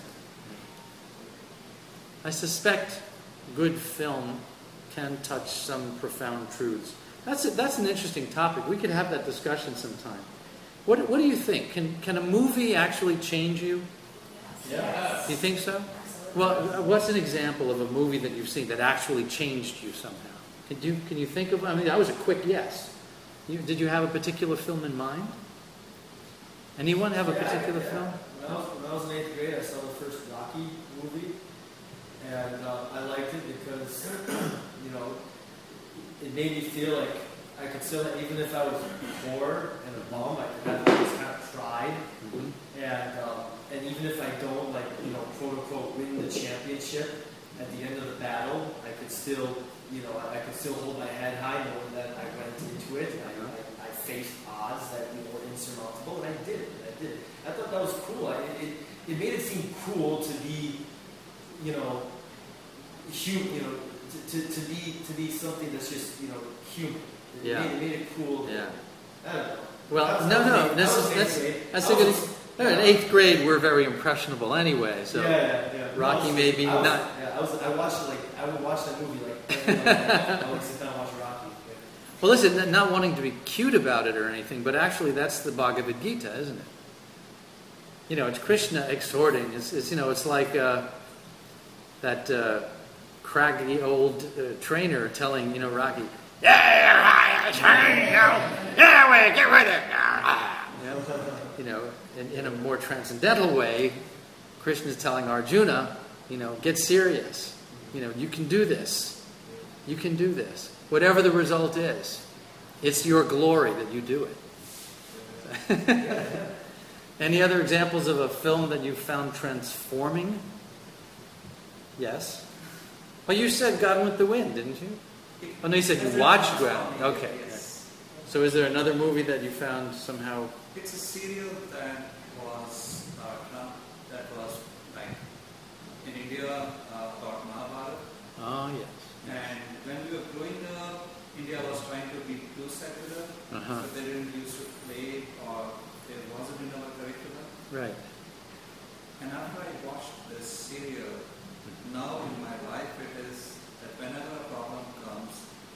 I suspect good film can touch some profound truths. That's a, that's an interesting topic. We could have that discussion sometime. What what do you think? Can can a movie actually change you? Yes. Do you think so? Well, what's an example of a movie that you've seen that actually changed you somehow? Can you can you think of? I mean, that was a quick yes. You, did you have a particular film in mind? Anyone have a Yeah, particular yeah. film? When I, was, when I was in eighth grade, I saw the first Rocky movie, and uh, I liked it because, you know, it made me feel like I could still, even if I was poor and a bum, I could have just kind of tried, Mm-hmm. and um, and even if I don't, like, you know, quote unquote, win the championship at the end of the battle, I could still, you know, I could still hold my head high, knowing that I went into it. I, I, I faced odds that, you know, were insurmountable, and I did it. I did it. I thought that was cool. I, it, it made it seem cool to be, you know, human. You know, to, to, to be to be something that's just, you know, human. It Yeah. made, it made it cool. Yeah. I don't know. Well, That was- no, that was no. eighth- This that is was that's eighth grade. that's That a good. was- no, in eighth grade, we're very impressionable anyway. So yeah, yeah, yeah. Rocky I was- maybe I was, not. Yeah, I was. I watched it like I would watch that movie like. every night. I would sit down and watch Rocky. Yeah. Well, listen, n- not wanting to be cute about it or anything, but actually, that's the Bhagavad Gita, isn't it? You know, it's Krishna exhorting. It's, it's you know, it's like uh, that uh, craggy old uh, trainer telling, you know, Rocky, "Yeah, yeah, yeah, wait, get rid of it." You know, you know, in, in a more transcendental way, Krishna is telling Arjuna, you know, get serious. You know, you can do this. You can do this. Whatever the result is, it's your glory that you do it. Any other examples of a film that you found transforming? Yes? Well, you said Gone with the Wind, didn't you? Oh, no, you said you watched Gone. Okay. Yes. So is there another movie that you found somehow... It's a serial that was uh, not- that was like in India uh, called Mahabharata. Oh, yes. And when we were growing up, India was trying to be too secular, Uh-huh. so they didn't used to play or there wasn't in our curriculum. Right. And after I watched this serial, now in my life it is that whenever a problem comes,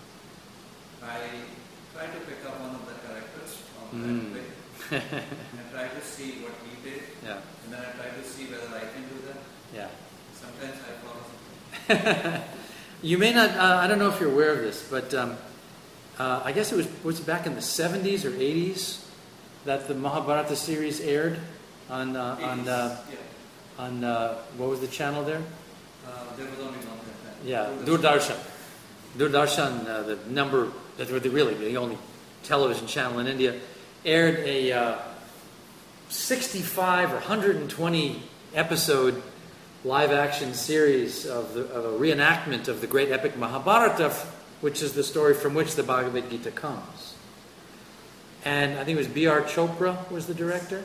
I try to pick up one of the characters of Mm. that play and try to see what he did, Yeah. and then I try to see whether I can do that. Yeah. Sometimes I fall. You may not, uh, I don't know if you're aware of this, but um, uh, I guess it was, was it back in the seventies or eighties that the Mahabharata series aired on, uh, on, uh, yeah. on uh, what was the channel there? Uh, there was only one that time. Yeah, Doordarshan. Doordarshan, uh, the number, that were the, really the only television channel in India, aired a uh, sixty-five or one hundred twenty episode live action series of, the, of a reenactment of the great epic Mahabharata, which is the story from which the Bhagavad Gita comes. And I think it was B R Chopra was the director.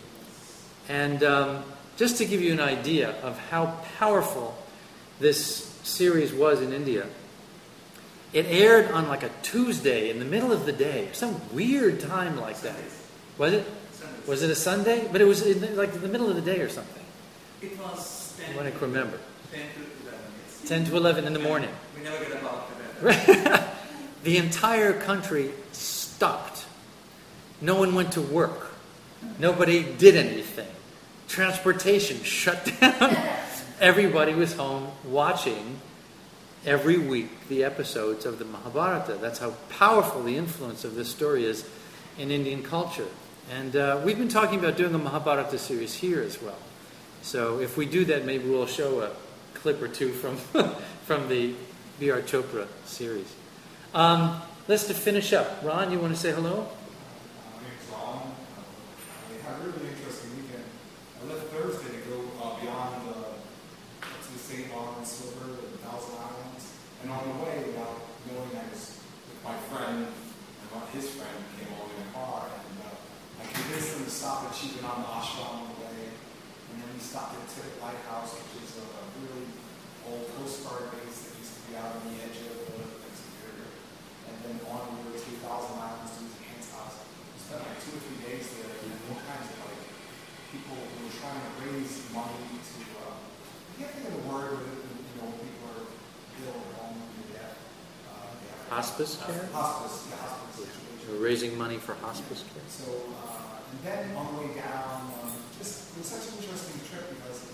And um, just to give you an idea of how powerful this series was in India, it aired on like a Tuesday in the middle of the day, some weird time like that. Was it? Sundays. Was it a Sunday? But it was in the, like in the middle of the day or something. It was ten, I can remember. ten to eleven. Yes. ten to eleven in the morning. We never get about that. The entire country stopped. No one went to work. Nobody did anything. Transportation shut down. Everybody was home watching every week the episodes of the Mahabharata. That's how powerful the influence of this story is in Indian culture. And uh, we've been talking about doing a Mahabharata series here as well. So if we do that, maybe we'll show a clip or two from from the B R Chopra series. Um, let's to finish up. Ron, you want to say hello? My name's Ron. I had a really interesting weekend. I left Thursday to go uh, beyond uh, to the Saint Lawrence River and the Thousand Islands. And on the way, without knowing, I was with my friend, and my- his friend came along in a car, and uh, I convinced him to stop at Chibanam Ashram on the way. And then we stopped at Tippet Lighthouse, which is a really old Coast Guard base that used to be out on the edge of the Lake Superior. And then on we were to Thousand Islands to his aunt's house. We spent like two or three days there, and all kinds of like people who were trying to raise money to. Uh, I can't think of the word, but it, you know, when people are ill or home and death. Uh, they have- Hospice care? Hospice, yeah, hospice situation. We're raising money for hospice care. So, uh, and then on the way down, um, just it was such an interesting trip because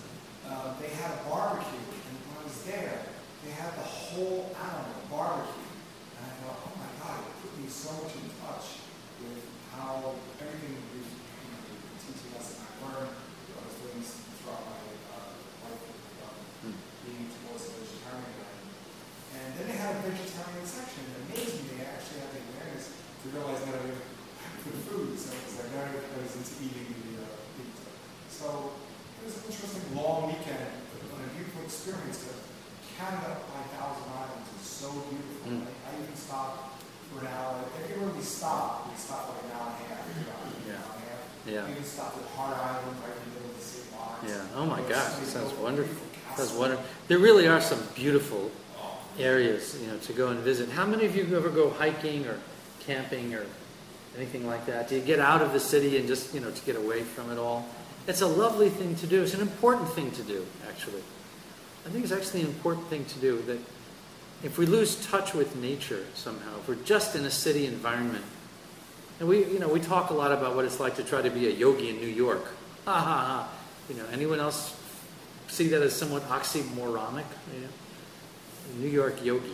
uh, they had a barbecue, and when I was there, they had the whole animal barbecue. And I thought, oh my God, it put me so much in touch with how everything was, you know, teaching us, and I learned other things throughout my uh, life of um, being towards a vegetarian. And then they had a vegetarian section. It amazed me, they actually had the awareness to realize that I didn't have good food, so it was like I was into eating the uh, pizza. So it was an interesting long weekend, and a beautiful experience. To Canada by Thousand Islands is so beautiful. Mm. I, I even stopped for an hour. Everywhere we stopped, we stopped like an hour and a half. You know, Yeah. an hour and a half. Yeah. We even stopped at Hart Island, right in the middle of the Saint Lawrence. Yeah. Oh my There was gosh, so it many sounds little wonderful. beautiful Sounds castles. wonderful. There really are some beautiful areas, you know, to go and visit. How many of you ever go hiking or camping or anything like that? Do you get out of the city and just, you know, to get away from it all? It's a lovely thing to do. It's an important thing to do, actually. I think it's actually an important thing to do, that if we lose touch with nature somehow, if we're just in a city environment, and we, you know, we talk a lot about what it's like to try to be a yogi in New York. Ha ha ha. You know, anyone else see that as somewhat oxymoronic? You know? New York yogi.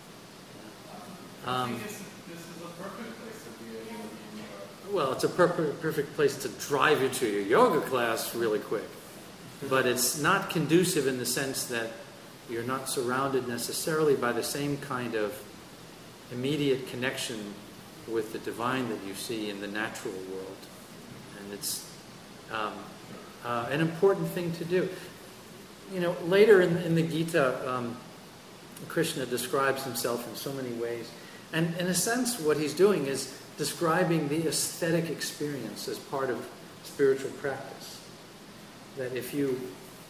I Um, think it's, this is a perfect place to be a yogi in New York. well, it's a per- perfect place to drive you to your yoga class really quick. But it's not conducive in the sense that you're not surrounded necessarily by the same kind of immediate connection with the divine that you see in the natural world. And it's um, uh, an important thing to do. You know, later in, in the Gita, um, Krishna describes himself in so many ways. And in a sense, what he's doing is describing the aesthetic experience as part of spiritual practice. That if you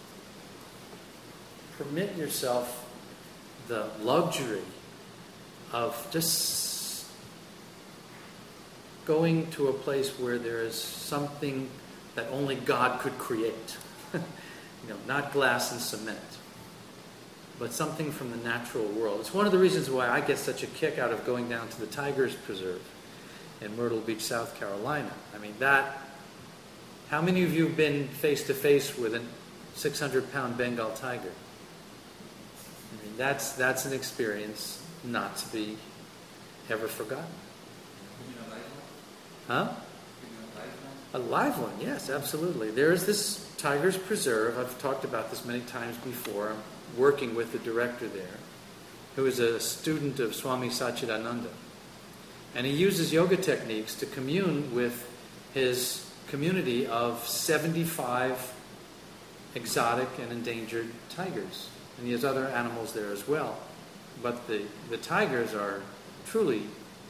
permit yourself the luxury of just going to a place where there is something that only God could create, you know, not glass and cement, but something from the natural world. It's one of the reasons why I get such a kick out of going down to the Tigers Preserve in Myrtle Beach, South Carolina. I mean, that, how many of you have been face to face with a six hundred pound Bengal tiger? I mean, that's, that's an experience not to be ever forgotten. You know, like Huh? A live one, yes, absolutely. There is this Tigers Preserve. I've talked about this many times before. I'm working with the director there, who is a student of Swami Satchidananda. And he uses yoga techniques to commune with his community of seventy-five exotic and endangered tigers. And he has other animals there as well. But the, the tigers are truly,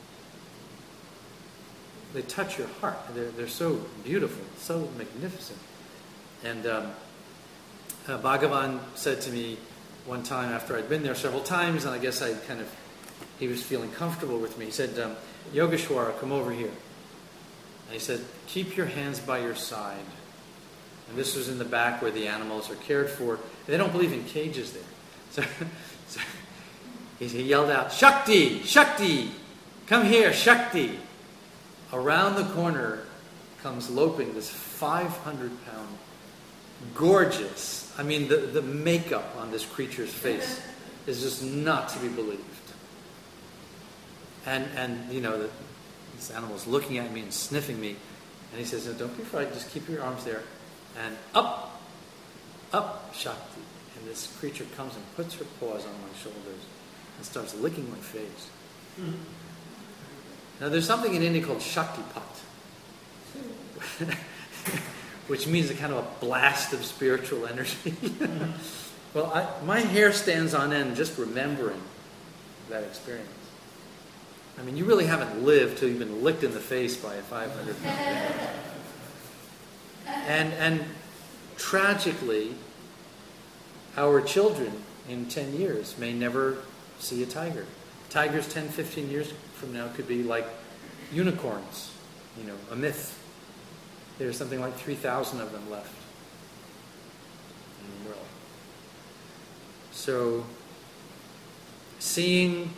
they touch your heart. They're, they're so beautiful, so magnificent. And um, uh, Bhagavan said to me one time after I'd been there several times, and I guess I kind of, he was feeling comfortable with me. He said, um, Yogeshwara, come over here. And he said, keep your hands by your side. And this was in the back where the animals are cared for. They don't believe in cages there. So, so he, he yelled out, Shakti, Shakti, come here, Shakti. Around the corner comes loping this five hundred pound, gorgeous, I mean, the, the makeup on this creature's face is just not to be believed. And, and you know, the, this animal's looking at me and sniffing me. And he says, no, don't be frightened, just keep your arms there. And up, up, Shakti. And this creature comes and puts her paws on my shoulders and starts licking my face. Mm-hmm. Now, there's something in India called Shaktipat, which means a kind of a blast of spiritual energy. Well, I, my hair stands on end just remembering that experience. I mean, you really haven't lived till you've been licked in the face by a five hundred pound And and tragically, our children in ten years may never see a tiger. Tigers ten, fifteen years from now could be like unicorns, you know, a myth. There's something like three thousand of them left in the world. So, seeing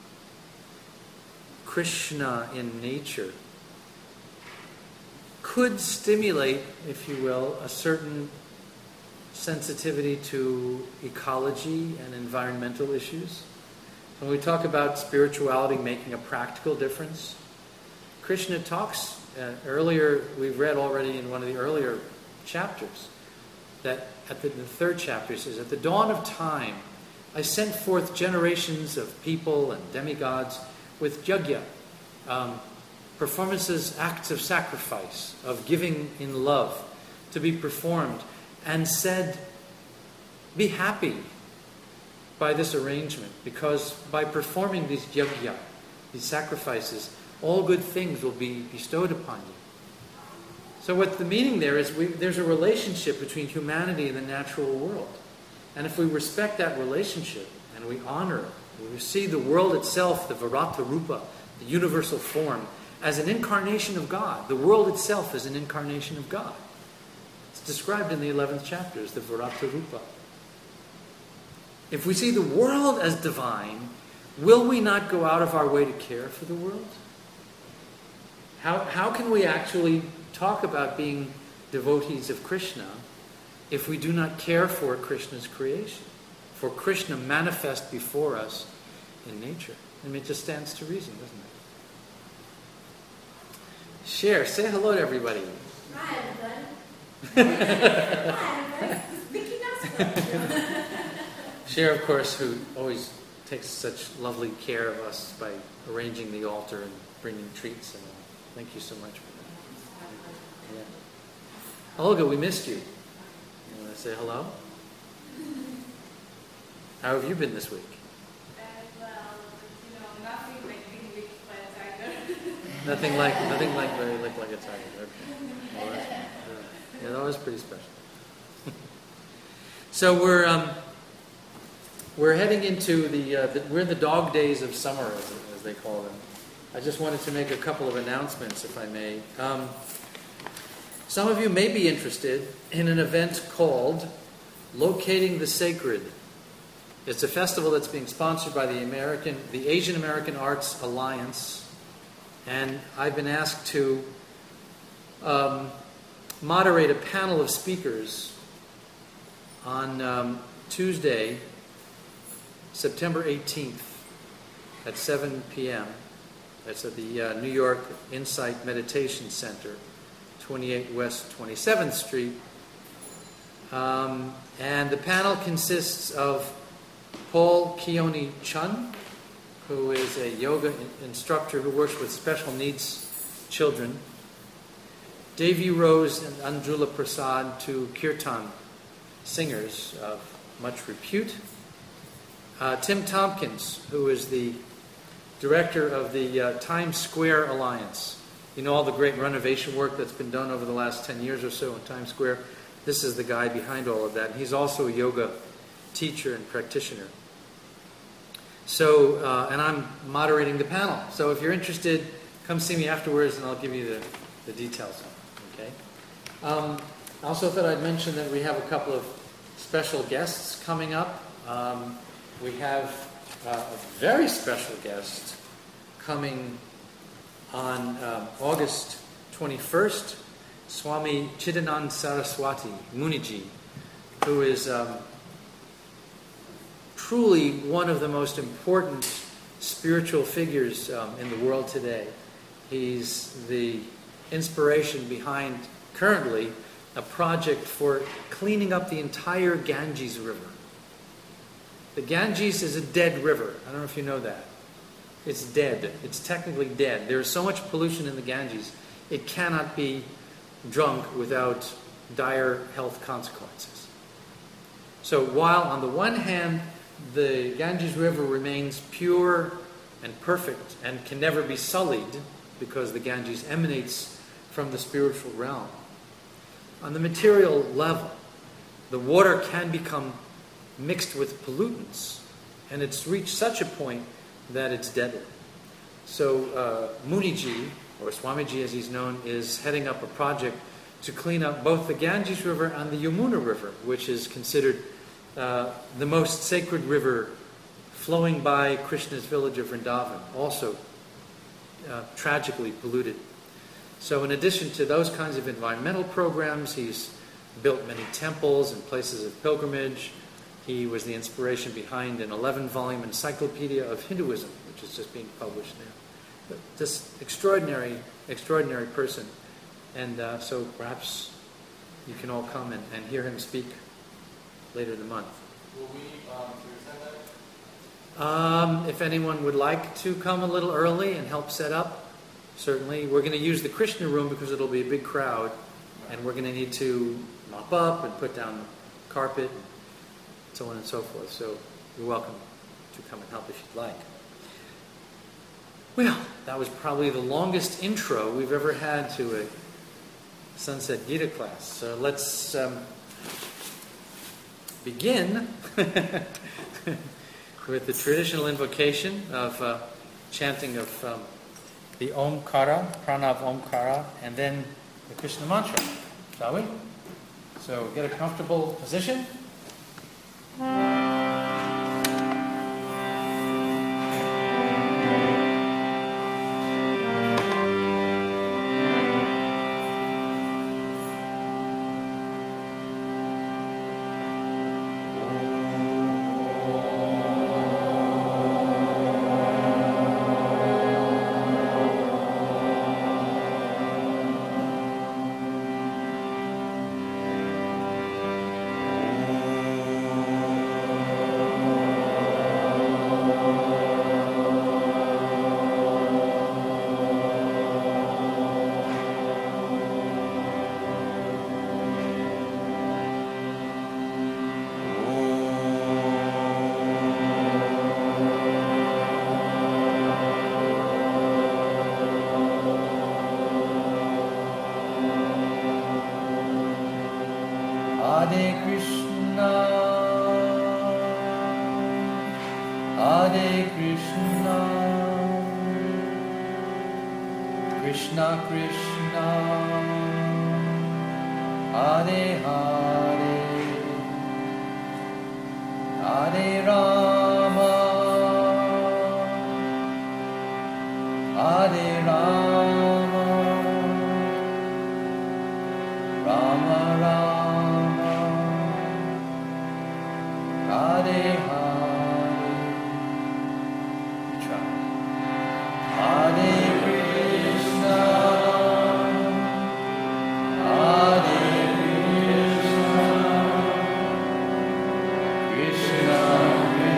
Krishna in nature could stimulate, if you will, a certain sensitivity to ecology and environmental issues. When we talk about spirituality making a practical difference, Krishna talks uh, earlier, we've read already in one of the earlier chapters, that at the, the third chapter, he says, at the dawn of time, I sent forth generations of people and demigods with yajna, um, performances, acts of sacrifice, of giving in love, to be performed, and said, be happy by this arrangement, because by performing these yajna, these sacrifices, all good things will be bestowed upon you. So what the meaning there is, we, there's a relationship between humanity and the natural world. And if we respect that relationship, and we honor it, we see the world itself, the Virata Rupa, the universal form, as an incarnation of God. The world itself is an incarnation of God. It's described in the eleventh chapter as the Virata Rupa. If we see the world as divine, will we not go out of our way to care for the world? How, how can we actually talk about being devotees of Krishna if we do not care for Krishna's creation? For Krishna manifest before us in nature. I mean, it just stands to reason, doesn't it? Share. Say hello to everybody. Hi, everybody. Hi, everybody. Vicky Knoxville. Cher, of course, who always takes such lovely care of us by arranging the altar and bringing treats and all. Thank you so much for that. Yeah. Olga, we missed you. You want to say hello? How have you been this week? Uh, well, you know, nothing like being licked by a tiger. Nothing like nothing like very like like a tiger. Okay. Well, that's, yeah, that was pretty special. So we're um, we're heading into the, uh, the we're in the dog days of summer, as, as they call them. I just wanted to make a couple of announcements, if I may. Um, some of you may be interested in an event called Locating the Sacred. It's a festival that's being sponsored by the American, the Asian American Arts Alliance, and I've been asked to um, moderate a panel of speakers on um, Tuesday, September eighteenth at seven p.m. That's at the uh, New York Insight Meditation Center, twenty-eight West twenty-seventh Street. Um, and the panel consists of Paul Keone Chun, who is a yoga in- instructor who works with special needs children. Devi Rose and Anjula Prasad, two kirtan singers of much repute. Uh, Tim Tompkins, who is the director of the uh, Times Square Alliance. You know all the great renovation work that's been done over the last ten years or so in Times Square? This is the guy behind all of that. He's also a yoga teacher and practitioner. So, uh, and I'm moderating the panel. So if you're interested, come see me afterwards and I'll give you the, the details. Okay. Um, I also thought I'd mention that we have a couple of special guests coming up. Um, we have uh, a very special guest coming on um, August twenty-first, Swami Chidanand Saraswati Muniji, who is um, truly one of the most important spiritual figures um, in the world today. He's the inspiration behind, currently, a project for cleaning up the entire Ganges River. The Ganges is a dead river. I don't know if you know that. It's dead. It's technically dead. There is so much pollution in the Ganges, it cannot be drunk without dire health consequences. So while on the one hand, the Ganges River remains pure and perfect and can never be sullied because the Ganges emanates from the spiritual realm, on the material level, the water can become mixed with pollutants, and it's reached such a point that it's deadly. So uh, Muniji, or Swamiji as he's known, is heading up a project to clean up both the Ganges River and the Yamuna River, which is considered uh, the most sacred river flowing by Krishna's village of Vrindavan, also uh, tragically polluted. So in addition to those kinds of environmental programs, he's built many temples and places of pilgrimage. He was the inspiration behind an eleven-volume encyclopedia of Hinduism, which is just being published now. But this extraordinary, extraordinary person. And uh, so perhaps you can all come and, and hear him speak later in the month. Will we um, attend that? Um, if anyone would like to come a little early and help set up, certainly. We're going to use the Krishna room because it'll be a big crowd, and we're going to need to mop up and put down carpet, and so on and so forth. So you're welcome to come and help if you'd like. Well, that was probably the longest intro we've ever had to a Sunset Gita class. So let's um, begin with the traditional invocation of uh, chanting of um, the Omkara, Pranav Omkara, and then the Krishna mantra, shall we? So get a comfortable position. Hare Krishna, Hare Krishna, Krishna Krishna, Hare Hare, Hare Rama, Hare Rama, Rama Rama, Hare Hare. We try. Hare Krishna, Hare Krishna, Krishna Krishna,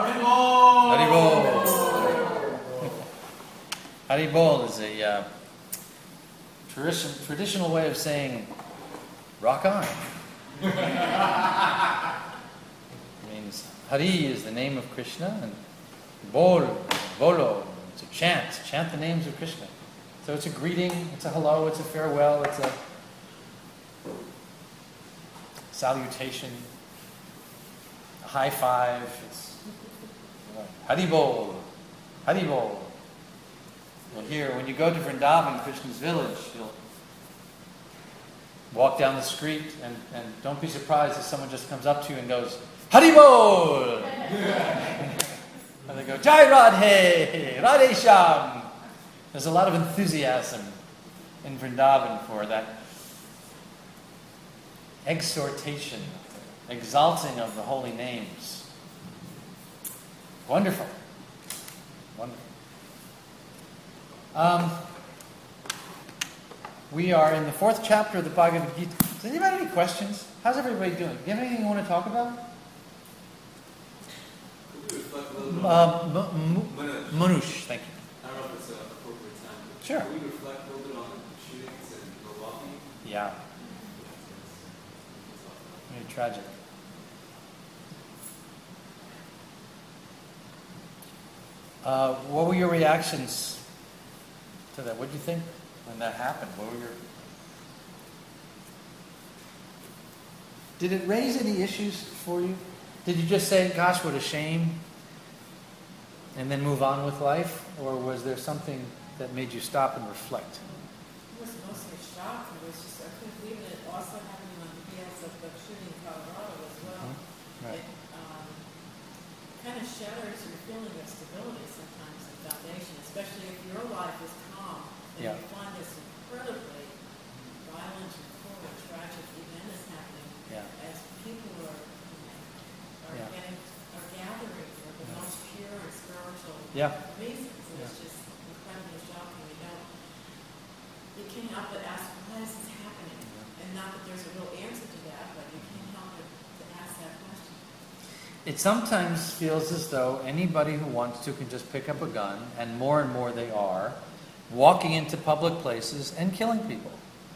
Haribol. Haribol is a uh, tradition, traditional way of saying rock on. It means Hari is the name of Krishna, and Bol, Bolo, it's a chant. Chant the names of Krishna. So it's a greeting, it's a hello, it's a farewell, it's a salutation, a high five. It's Haribol, Haribol. You'll hear when you go to Vrindavan, Krishna's village, you'll walk down the street and, and don't be surprised if someone just comes up to you and goes, Haribol! And they go, Jai Radhe, Radhe Shyam. There's a lot of enthusiasm in Vrindavan for that exhortation, exalting of the holy names. Wonderful. Wonderful. Um, we are in the fourth chapter of the Bhagavad Gita. Does anybody have any questions? How's everybody doing? Do you have anything you want to talk about? Uh, m- m- Manush, thank you. I don't know if it's an appropriate time. But Sure. Can we reflect a little bit on the shootings in Milwaukee? Yeah. Very tragic. Uh, what were your reactions to that? What did you think when that happened? What were your... Did it raise any issues for you? Did you just say, gosh, what a shame, and then move on with life? Or was there something that made you stop and reflect? It was mostly shock. It was just, I couldn't believe it. It also happened on the heels of the shooting in Colorado as well. Mm-hmm. Right. It um, kind of shatters your feeling of stability sometimes in foundation, especially if your life is calm and Yeah. you find this incredibly violent and cruel and tragic event is happening Yeah. as people are, are, Yeah. getting, are gathering for the most pure and spiritual Yeah. reasons. And it's just incredibly shocking. You don't, you can't help but ask, why is this happening? And not that there's a real answer to that, but you can't help but to ask that question. It sometimes feels as though anybody who wants to can just pick up a gun, and more and more they are, walking into public places and killing people.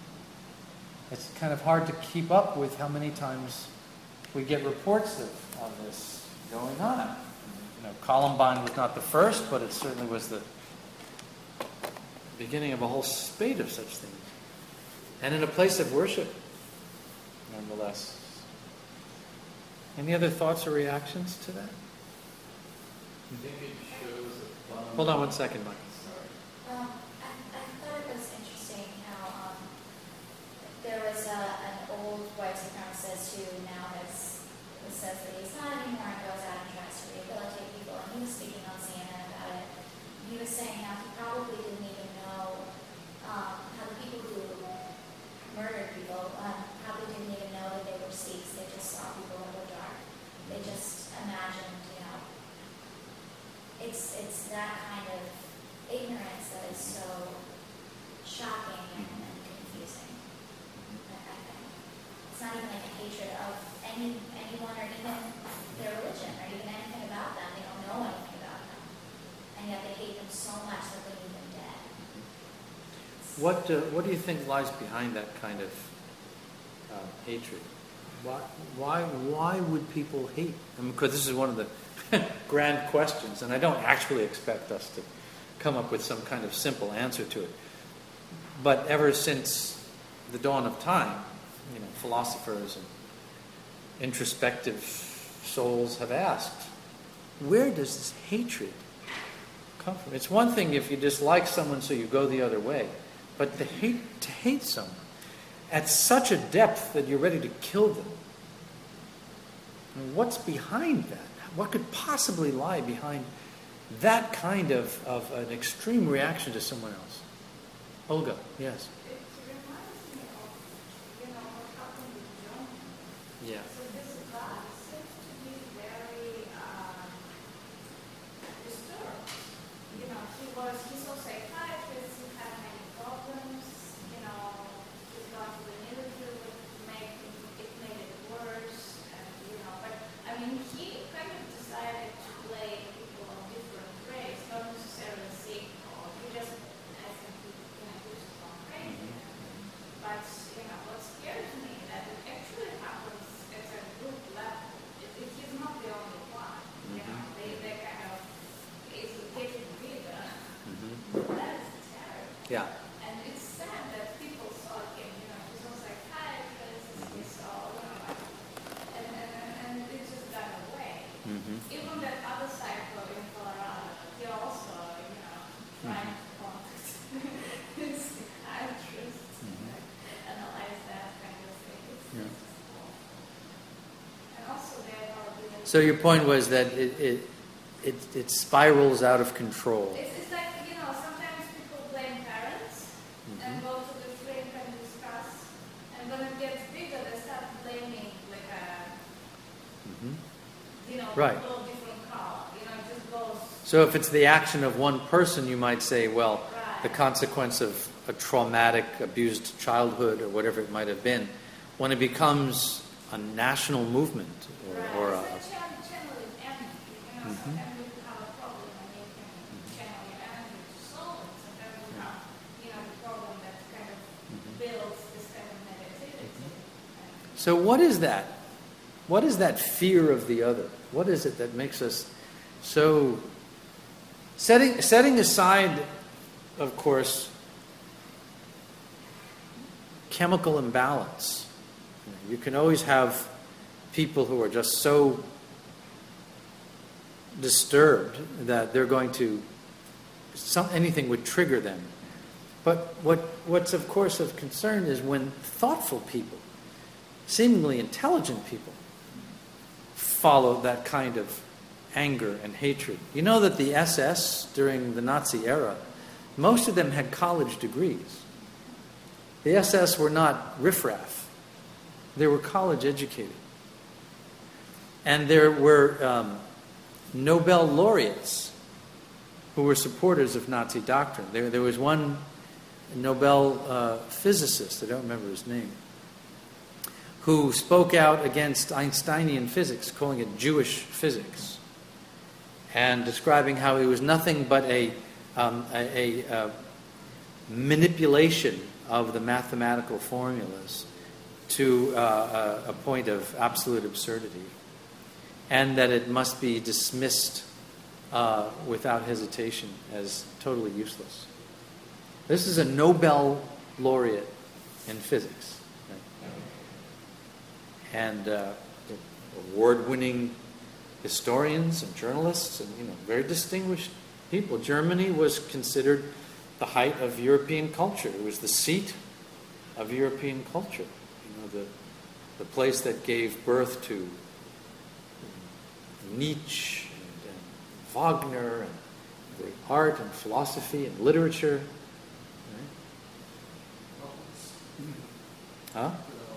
It's kind of hard to keep up with how many times we get reports of, of this going on. You know, Columbine was not the first, but it certainly was the beginning of a whole spate of such things. And in a place of worship, nonetheless. Any other thoughts or reactions to that? I think it shows a bond. Hold on one second, Mike. Um, I, I thought it was interesting how um, there was a, an old white supremacist who now has who says that he's not anymore and goes out and tries to rehabilitate people. And he was speaking on C N N about it. He was saying how he probably didn't even know um, how the people who murdered people um, probably didn't even know that they were Sikhs. They just saw people that were dark. They just imagined, you know, it's it's that kind of ignorance that is so shocking and, and confusing. I, I think it's not even like a hatred of any anyone or even their religion or even anything about them. They don't know anything about them, and yet they hate them so much that they need them dead. What uh, what do you think lies behind that kind of uh, hatred? Why why why would people hate? I mean, because this is one of the grand questions, and I don't actually expect us to come up with some kind of simple answer to it. But ever since the dawn of time, you know, philosophers and introspective souls have asked, where does this hatred come from? It's one thing if you dislike someone so you go the other way, but to hate to hate someone at such a depth that you're ready to kill them. I mean, what's behind that? What could possibly lie behind that kind of, of an extreme reaction to someone else? Olga, yes. It reminds me of, you know, what happened with John. Yeah. So this guy seems to be very um, disturbed. You know, he was, he's a psychiatrist, he had many problems, you know, he's gone to the military, which make, it made it worse, and, you know, but, I mean, he kind of decided to play Yeah. And it's sad that people saw him, you know, he's almost like, hi, because he's all, you know, and, and, and it just got away. Mm-hmm. Even that other cycle in Colorado, he also, you know, trying to contact his psychiatrist, Mhm. analyze that kind of thing. It's, Yeah. it's just cool. And also they are the- So your point was that it, it it it spirals out of control. It's, it's like, you know, sometimes people blame parents and Mhm. go to the shrink and discuss, and when it gets bigger, they start blaming like a, Mhm. you know, Right. little different color. You know, it just goes. So if it's the action of one person, you might say, well, the Right. consequence of a traumatic, abused childhood or whatever it might have been, when it becomes a national movement or, Right. or a, It's like chan- channeling energy. You know, Mhm. sometimes you have a problem and you can channel your energy to solve it. Sometimes you have, you know, the problem that kind of builds this kind of negativity. And So what is that? What is that fear of the other? What is it that makes us so setting setting aside, of course, chemical imbalance? You can always have people who are just so disturbed that they're going to some anything would trigger them. But what what's of course of concern is when thoughtful people, seemingly intelligent people, follow that kind of anger and hatred. You know that the S S during the Nazi era, most of them had college degrees. The S S were not riffraff. They were college educated. And there were um, Nobel laureates who were supporters of Nazi doctrine. There, there was one Nobel uh, physicist, I don't remember his name, who spoke out against Einsteinian physics, calling it Jewish physics, and describing how it was nothing but a, um, a, a, a manipulation of the mathematical formulas to uh, a, a point of absolute absurdity, and that it must be dismissed uh, without hesitation as totally useless. This is a Nobel laureate in physics. And uh, award-winning historians and journalists, and you know, very distinguished people. Germany was considered the height of European culture. It was the seat of European culture. You know, the the place that gave birth to Nietzsche and, and Wagner and the art and philosophy and literature. Right? Huh?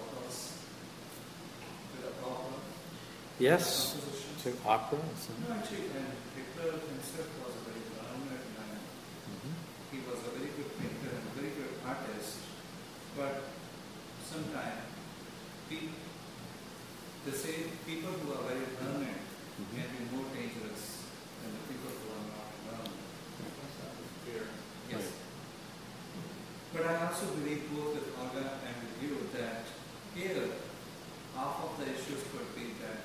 Yes, to opera. No, actually, and Hitler himself was a very learned man. Mm-hmm. He was a very good painter and a very good artist. But sometimes pe- they say people who are very learned Mm-hmm. can be more dangerous than the people who are not learned. Fear. Yes. Right. But I also believe both with Olga and with you that here half of the issues could be that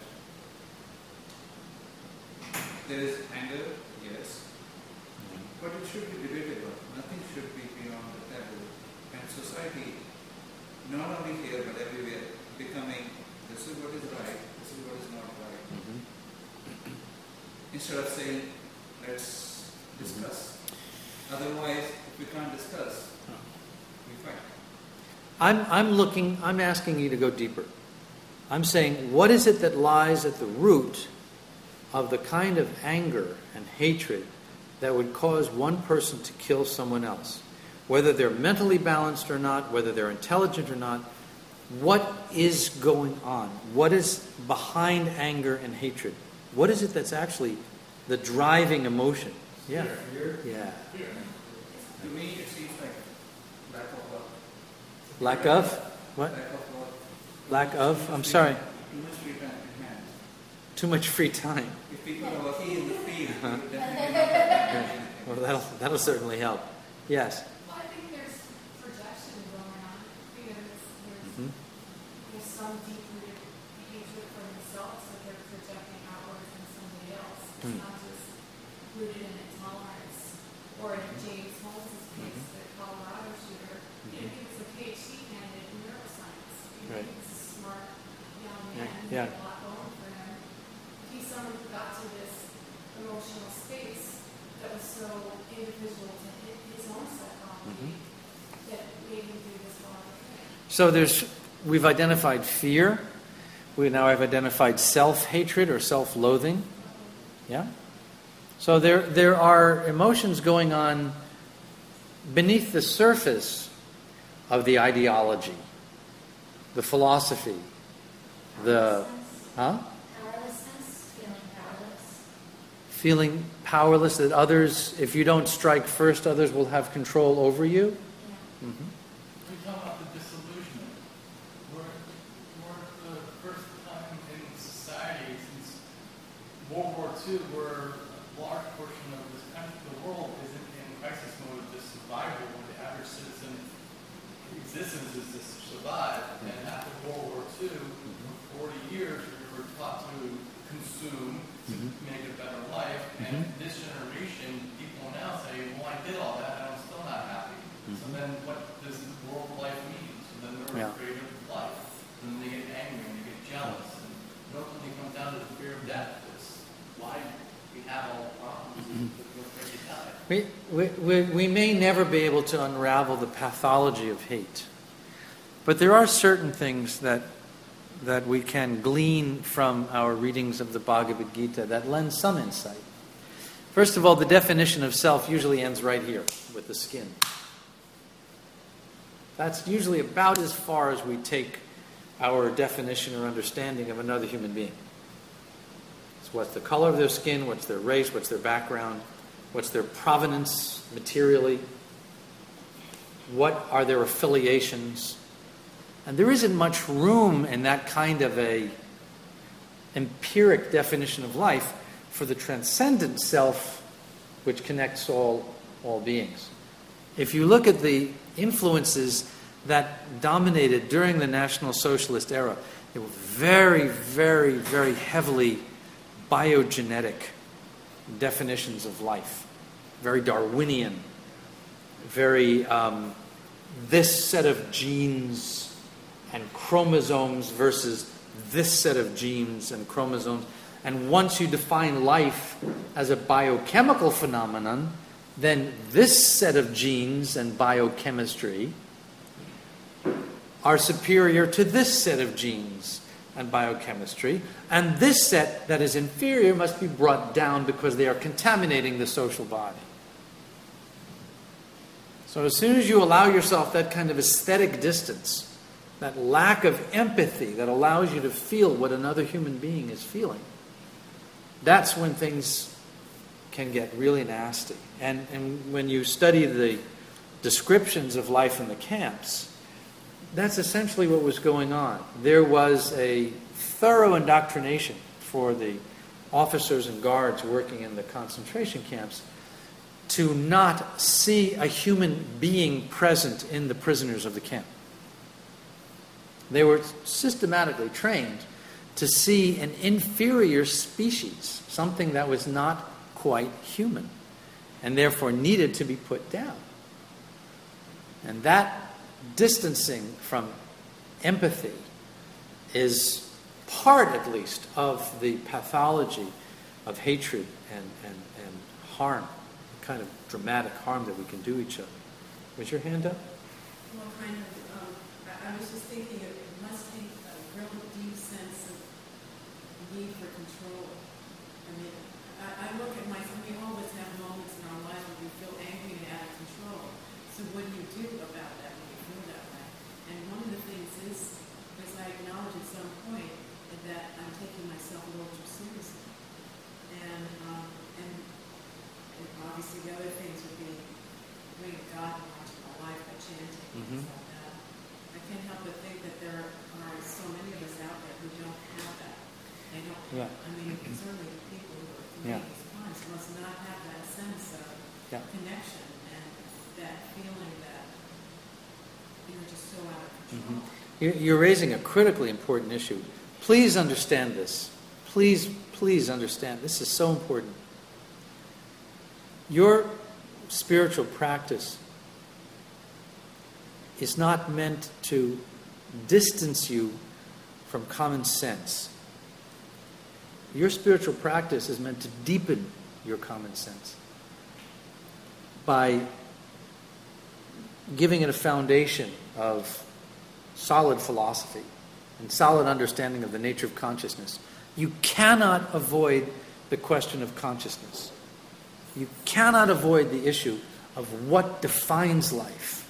there is anger, yes, but it should be debatable. Nothing should be beyond the taboo. And society, not only here but everywhere, becoming this is what is right, this is what is not right. Mm-hmm. Instead of saying, let's discuss. Otherwise, if we can't discuss, we fight. I'm, I'm looking, I'm asking you to go deeper. I'm saying, what is it that lies at the root of the kind of anger and hatred that would cause one person to kill someone else? Whether they're mentally balanced or not, whether they're intelligent or not, what is going on? What is behind anger and hatred? What is it that's actually the driving emotion? Yeah. Fear. Yeah. To me, it seems like lack of love. Lack of? What? Lack of love. Lack of? I'm sorry. Too much free time in hand. Too much free time. If people are working in the field, Uh-huh. they would definitely Well, that'll, that'll certainly help. Yes. Well, I think there's projection going on because there's, Mhm. there's some deep-rooted hatred for themselves that they're projecting outwards on somebody else. It's Hmm. not just rooted in intolerance or in James Holmes' case, the Colorado he Yeah. had a lot going for him. He's someone who got to this emotional space that was so individual to his, his own psychology that made him do this wrong thing. So there's, we've identified fear. We now have identified self-hatred or self-loathing. Yeah? So there, there are emotions going on beneath the surface of the ideology, the philosophy, the... Huh? Powerlessness, feeling powerless. Feeling powerless, that others, if you don't strike first, others will have control over you. Yeah. Mm-hmm. We talk about the disillusionment. We're, we're the first time in society since World War Two where a large portion of this country, the world, isn't in crisis mode, just survival, where the average citizen existence is to survive. And after World War Two, for forty years, we were taught to consume, to make a better life. And this generation, people now say, well, I did all that, and I'm still not happy. So then what does world life mean? So then they're Yeah. afraid of life. And then they get angry and they get jealous. And it ultimately comes down to the fear of death. It's why we have all the problems is that we're afraid to die. We, we, we, we may never be able to unravel the pathology of hate. But there are certain things that, that we can glean from our readings of the Bhagavad Gita that lend some insight. First of all, the definition of self usually ends right here with the skin. That's usually about as far as we take our definition or understanding of another human being. It's what's the color of their skin, what's their race, what's their background, what's their provenance materially, what are their affiliations. And there isn't much room in that kind of a empiric definition of life for the transcendent self which connects all, all beings. If you look at the influences that dominated during the National Socialist era, they were very, very, very heavily biogenetic definitions of life. Very Darwinian. Very, um, this set of genes and chromosomes versus this set of genes and chromosomes. And once you define life as a biochemical phenomenon, then this set of genes and biochemistry are superior to this set of genes and biochemistry, and this set that is inferior must be brought down because they are contaminating the social body. So as soon as you allow yourself that kind of aesthetic distance, that lack of empathy that allows you to feel what another human being is feeling, that's when things can get really nasty. And, and when you study the descriptions of life in the camps, that's essentially what was going on. There was a thorough indoctrination for the officers and guards working in the concentration camps to not see a human being present in the prisoners of the camp. They were systematically trained to see an inferior species, something that was not quite human, and therefore needed to be put down. And that distancing from empathy is part, at least, of the pathology of hatred and, and, and harm, the kind of dramatic harm that we can do each other. Was your hand up? Well, kind of, um, I, I was just thinking it, it must take a real deep sense of need for control. I mean, I, I look at myself, we always have moments in our lives where we feel angry and out of control. So what do you do about that when you feel that way? And one of the things is, is I acknowledge at some point that I'm taking myself a little too seriously. And, um, and, and obviously the other things would be bringing God into my life by chanting and Mhm. stuff like that. I can't help but think that there are so many of us out there who don't have that. They don't. Yeah. I mean, certainly people who are Yeah. committing these crimes must not have that sense of Yeah. connection and that feeling that you're just so out of control. You- You're raising a critically important issue. Please understand this. Please, please understand. This is so important. Your spiritual practice is not meant to distance you from common sense Your spiritual practice is meant to deepen your common sense by giving it a foundation of solid philosophy and solid understanding of the nature of consciousness. You cannot avoid the question of consciousness. You cannot avoid the issue of what defines life.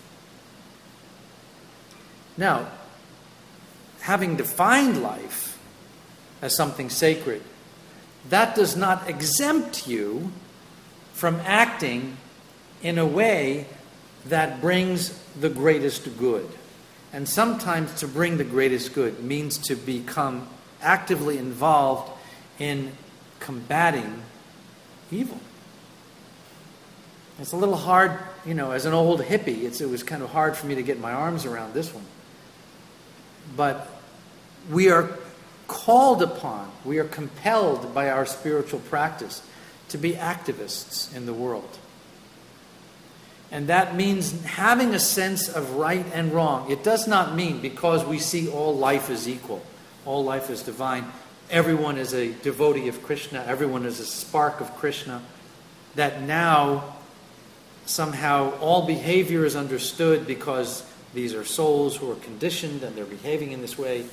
Now, having defined life as something sacred, that does not exempt you from acting in a way that brings the greatest good. And sometimes to bring the greatest good means to become actively involved in combating evil. It's a little hard, you know, as an old hippie, it's, it was kind of hard for me to get my arms around this one. But we are called upon, we are compelled by our spiritual practice to be activists in the world. And that means having a sense of right and wrong. It does not mean because we see all life as equal, all life is divine, everyone is a devotee of Krishna, everyone is a spark of Krishna, that now somehow all behavior is understood because these are souls who are conditioned and they're behaving in this way.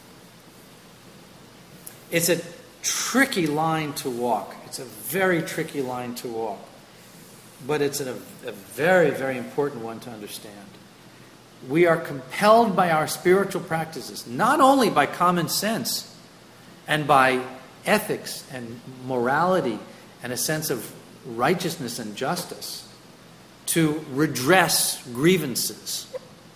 It's a tricky line to walk. It's a very tricky line to walk. But it's a, a very, very important one to understand. We are compelled by our spiritual practices, not only by common sense and by ethics and morality and a sense of righteousness and justice, to redress grievances,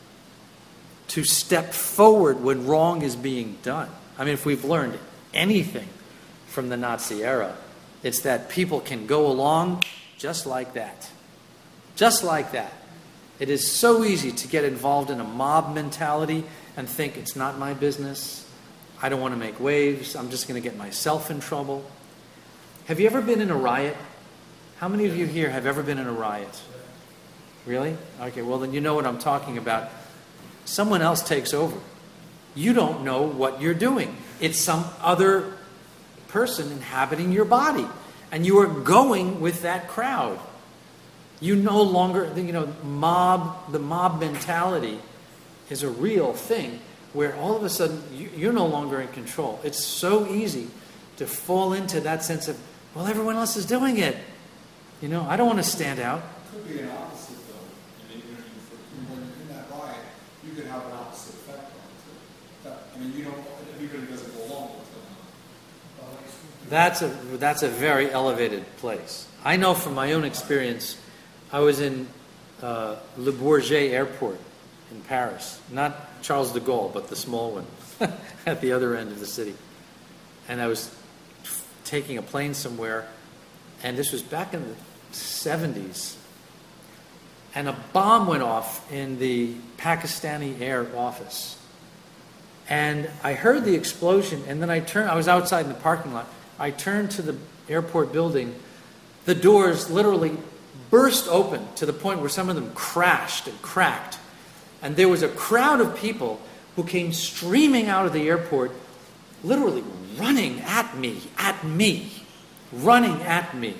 to step forward when wrong is being done. I mean, if we've learned anything from the Nazi era, it's that people can go along just like that. Just like that. It is so easy to get involved in a mob mentality and think it's not my business. I don't want to make waves. I'm just going to get myself in trouble. Have you ever been in a riot? How many of you here have ever been in a riot? Really? Okay, well then you know what I'm talking about. Someone else takes over. You don't know what you're doing. It's some other person inhabiting your body. And you are going with that crowd. You no longer, you know, mob, the mob mentality is a real thing where all of a sudden you, you're no longer in control. It's so easy to fall into that sense of, well, everyone else is doing it. You know, I don't want to stand out. It could be an opposite, though. I mean, you know, when in that riot, you could have an opposite effect on it. That, I mean, you don't, everybody doesn't go along with it. That's a, that's a very elevated place. I know from my own experience, I was in uh, Le Bourget Airport in Paris. Not Charles de Gaulle, but the small one at the other end of the city. And I was taking a plane somewhere, and this was back in the seventies. And a bomb went off in the Pakistani Air office. And I heard the explosion, and then I turned, I was outside in the parking lot. I turned to the airport building. The doors literally burst open to the point where some of them crashed and cracked. And there was a crowd of people who came streaming out of the airport, literally running at me, at me, running at me.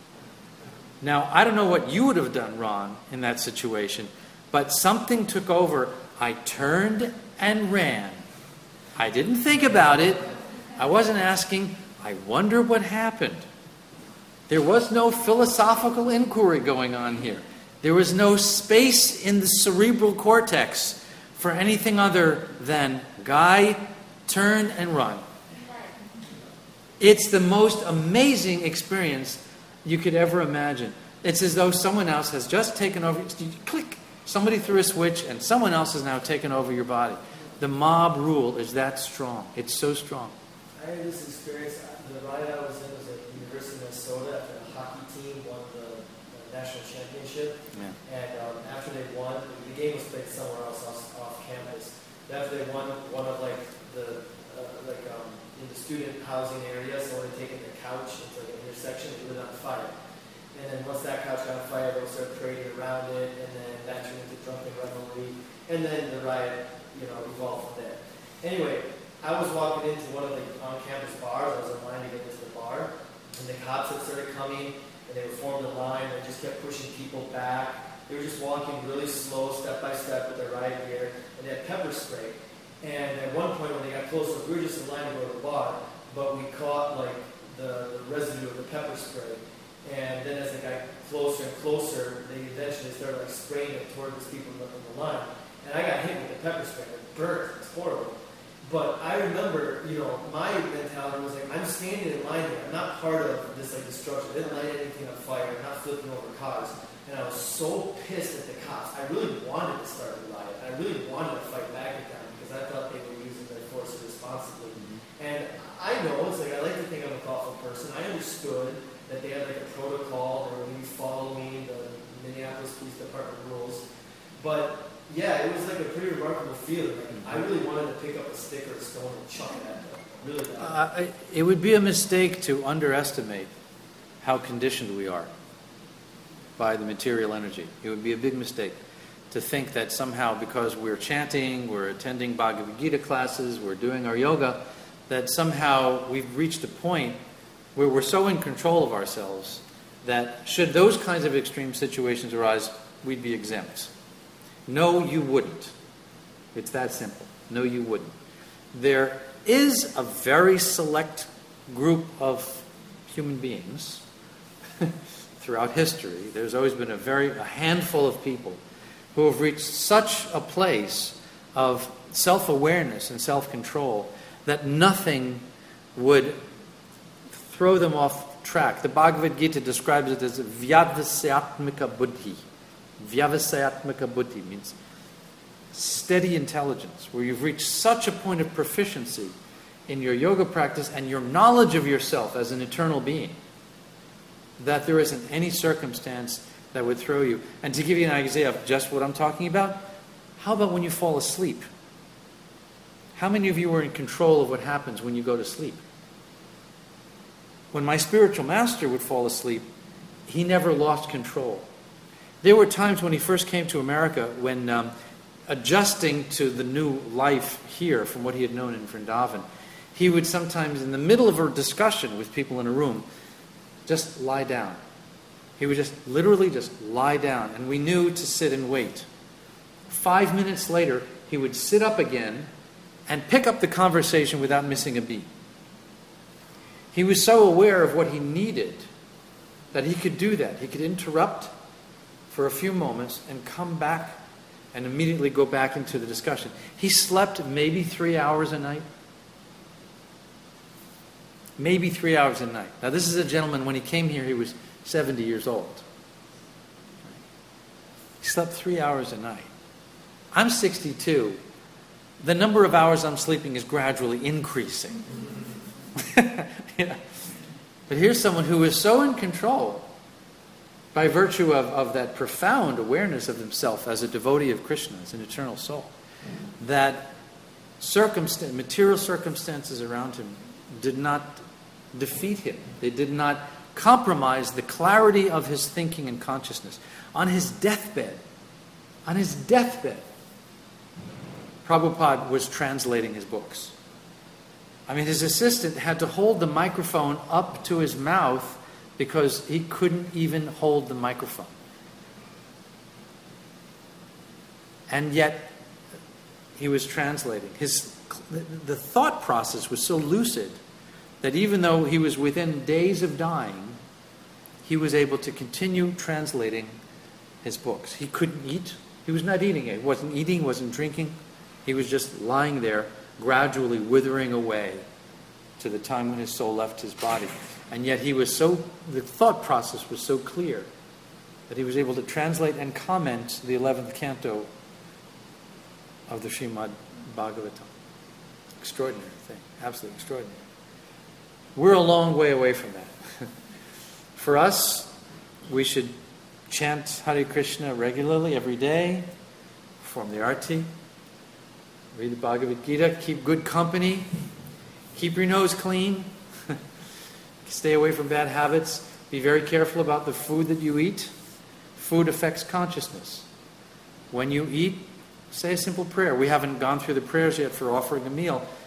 Now, I don't know what you would have done, Ron, in that situation, but something took over. I turned and ran. I didn't think about it. I wasn't asking, I wonder what happened. There was no philosophical inquiry going on here. There was no space in the cerebral cortex for anything other than Guy, turn and run. It's the most amazing experience you could ever imagine. It's as though someone else has just taken over. You click, somebody threw a switch and someone else has now taken over your body. The mob rule is that strong. It's so strong. I had this experience. The riot I was in was at the University of Minnesota after the hockey team won the, the national championship. Yeah. And um, after they won, the game was played somewhere else off, off campus. But after they won, one of like the uh, like um, in the student housing area, someone had taken their couch into like an intersection and lit on fire. And then once that couch got on fire, they started parading around it, and then that turned into drunken revelry, and then the riot, you know, evolved from there. Anyway, I was walking into one of the on-campus bars. I was in line to get into the bar, and the cops had started coming, and they were forming a line and just kept pushing people back. They were just walking really slow, step by step with their riot gear, and they had pepper spray. And at one point when they got closer, we were just in line to go to the bar, but we caught like the, the residue of the pepper spray. And then as they got closer and closer, they eventually started like spraying it toward these people in the, in the line. And I got hit with the pepper spray. It burnt. It's horrible. But I remember, you know, my mentality was like, I'm standing in line here. I'm not part of this like destruction. I didn't light anything on fire. I'm not flipping over cars. And I was so pissed at the cops. I really wanted to start a riot. I really wanted to fight back at them because I thought they were using their force irresponsibly. Mm-hmm. And I know, it's like I like to think I'm a thoughtful person. I understood that they had like a protocol. They were maybe following the Minneapolis Police Department rules. But yeah, it was like a pretty remarkable feeling. Like, I really wanted to pick up a stick or a stone and chuck it at them. Really bad. Uh, it would be a mistake to underestimate how conditioned we are by the material energy. It would be a big mistake to think that somehow because we're chanting, we're attending Bhagavad Gita classes, we're doing our yoga, that somehow we've reached a point where we're so in control of ourselves that should those kinds of extreme situations arise, we'd be exempt. No, you wouldn't. It's that simple. No, you wouldn't. There is a very select group of human beings throughout history. There's always been a very a handful of people who have reached such a place of self-awareness and self-control that nothing would throw them off track. The Bhagavad Gita describes it as vyavasayatmika buddhi. Vyavasayatmika buddhi means steady intelligence, where you've reached such a point of proficiency in your yoga practice and your knowledge of yourself as an eternal being that there isn't any circumstance that would throw you. And to give you an idea of just what I'm talking about, how about when you fall asleep? How many of you are in control of what happens when you go to sleep? When my spiritual master would fall asleep, he never lost control. There were times when he first came to America when um, adjusting to the new life here from what he had known in Vrindavan, he would sometimes, in the middle of a discussion with people in a room, just lie down. He would just literally just lie down, and we knew to sit and wait. Five minutes later, he would sit up again and pick up the conversation without missing a beat. He was so aware of what he needed that he could do that. He could interrupt for a few moments and come back and immediately go back into the discussion. He slept maybe three hours a night. Maybe three hours a night. Now this is a gentleman, when he came here, he was seventy years old. He slept three hours a night. I'm sixty-two. The number of hours I'm sleeping is gradually increasing. Yeah. But here's someone who is so in control by virtue of, of that profound awareness of himself as a devotee of Krishna, as an eternal soul, that circumstan- material circumstances around him did not defeat him. They did not compromise the clarity of his thinking and consciousness. On his deathbed, on his deathbed, Prabhupada was translating his books. I mean, his assistant had to hold the microphone up to his mouth because he couldn't even hold the microphone. And yet, he was translating. His, the thought process was so lucid that even though he was within days of dying, he was able to continue translating his books. He couldn't eat. He was not eating it. He wasn't eating, wasn't drinking. He was just lying there, gradually withering away to the time when his soul left his body. And yet he was so, the thought process was so clear that he was able to translate and comment the eleventh canto of the Srimad Bhagavatam. Extraordinary thing. Absolutely extraordinary. We're a long way away from that. For us, we should chant Hare Krishna regularly, every day, perform the arti, read the Bhagavad Gita, keep good company, keep your nose clean, stay away from bad habits, be very careful about the food that you eat. Food affects consciousness. When you eat, say a simple prayer. We haven't gone through the prayers yet for offering a meal,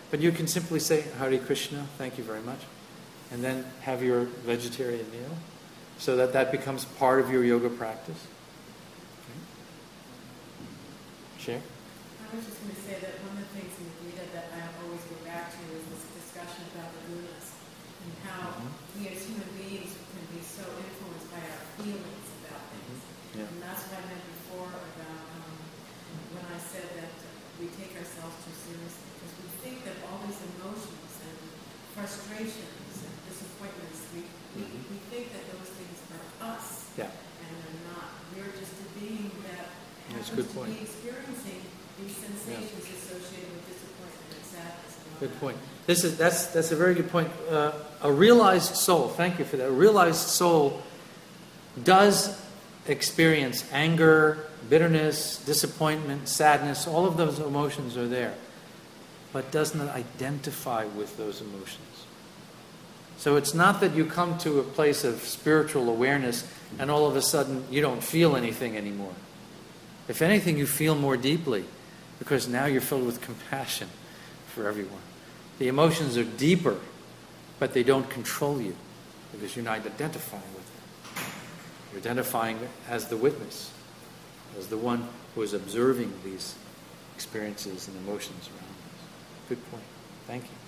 But you can simply say, Hare Krishna, thank you very much, and then have your vegetarian meal, so that that becomes part of your yoga practice. Okay. Share? I was just going to say that one of the things in the Gita that I always go back to is this discussion about the gunas and how mm-hmm. we as human beings can be so influenced by our feelings about things. Mm-hmm. Yeah. And that's what I meant before about um, when I said that we take ourselves too seriously, because we think that all these emotions and frustrations and disappointments, we, mm-hmm. we, we think that those things are us. Yeah. And they're not. We're just a being that That's happens a good to point. be experiencing these sensations yeah. associated with disappointment and sadness. And all Good that. point. This is that's that's a very good point. Uh, a realized soul. Thank you for that. A realized soul does experience anger, bitterness, disappointment, sadness. All of those emotions are there, but does not identify with those emotions. So it's not that you come to a place of spiritual awareness and all of a sudden you don't feel anything anymore. If anything, you feel more deeply, because now you're filled with compassion for everyone. The emotions are deeper, but they don't control you, because you're not identifying with them. You're identifying as the witness, as the one who is observing these experiences and emotions around us. Good point. Thank you.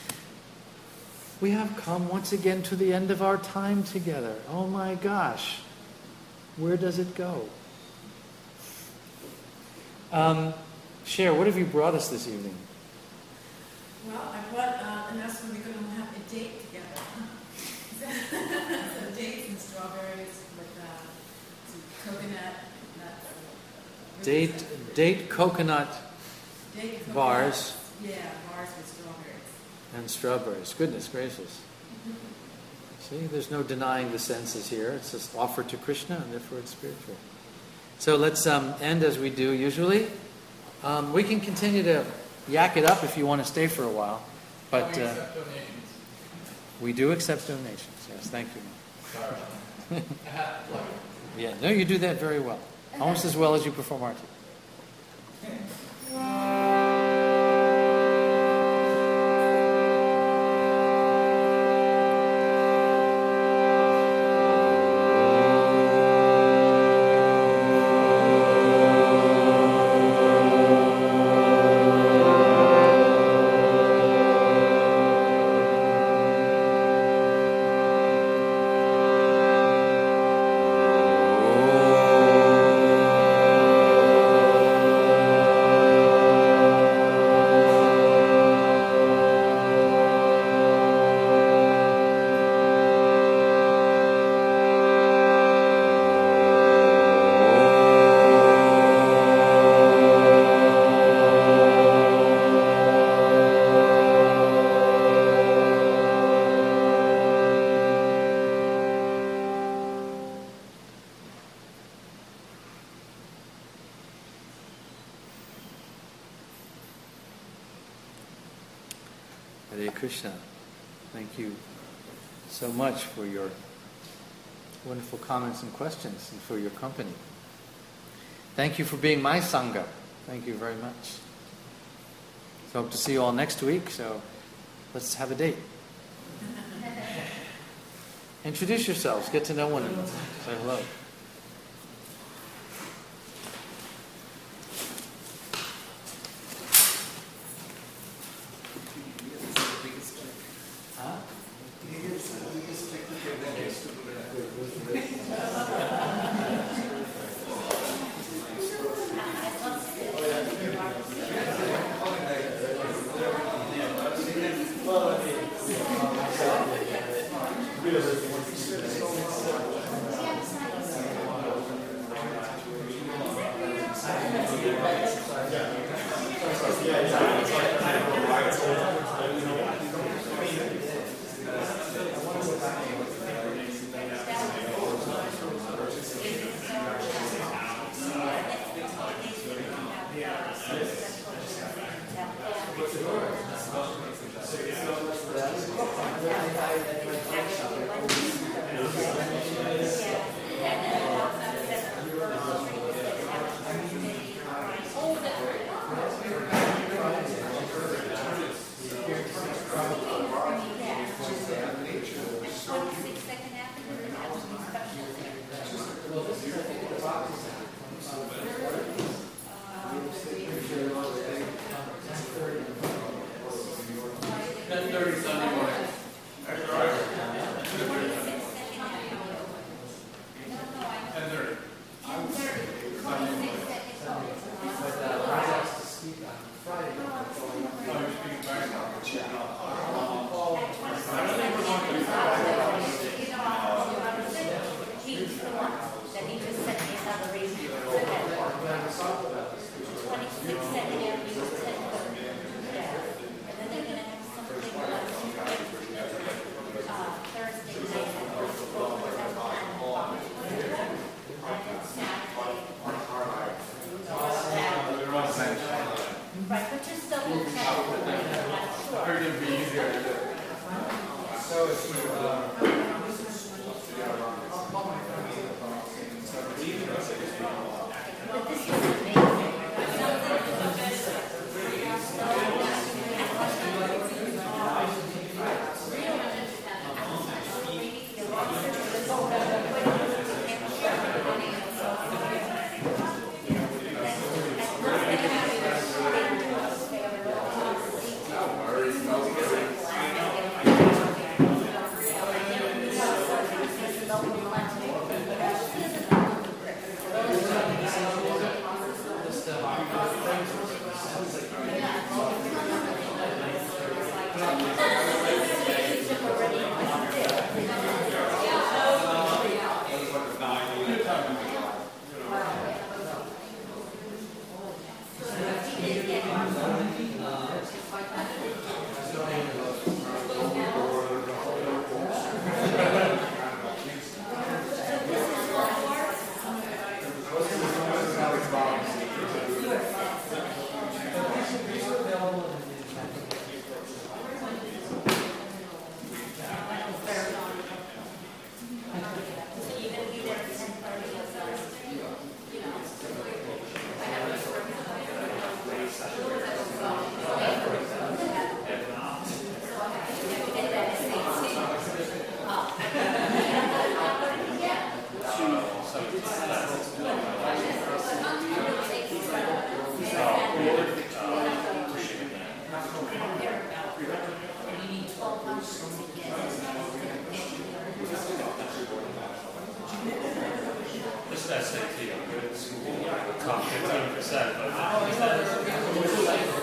We have come once again to the end of our time together. Oh my gosh. Where does it go? Um, Cher, what have you brought us this evening? Well, I brought, uh, and that's when we're going to have a date together. So dates and strawberries with uh, some coconut nuts. Date, date coconut Date coconut, bars. Yeah, bars with strawberries. And strawberries. Goodness gracious. See, there's no denying the senses here. It's just offered to Krishna, and therefore it's spiritual. So let's um, end as we do usually. Um, we can continue to yak it up if you want to stay for a while. But we uh, accept donations. We do accept donations. Yes, thank you. Sorry. I have to plug it. Yeah, no, you do that very well. Almost as well as you perform arti. Hare Krishna. Thank you so much for your wonderful comments and questions and for your company. Thank you for being my Sangha. Thank you very much. So hope to see you all next week, so let's have a date. Introduce yourselves, get to know one another. Say hello. Yeah, ten thirty Sunday morning. ten thirty. Oh, you're speaking Friday? I don't think we're going to be He's the one that he just sent me another reason. Twenty-six Second Avenue, ten thirty. Yeah. And then they're gonna have something like, uh, Thursday night at First Floor, and then Saturday. Right, but just double check. I heard it'd be easier to do. So if you, uh, But this was amazing. This S A T, I'm good at school, top fifteen percent, but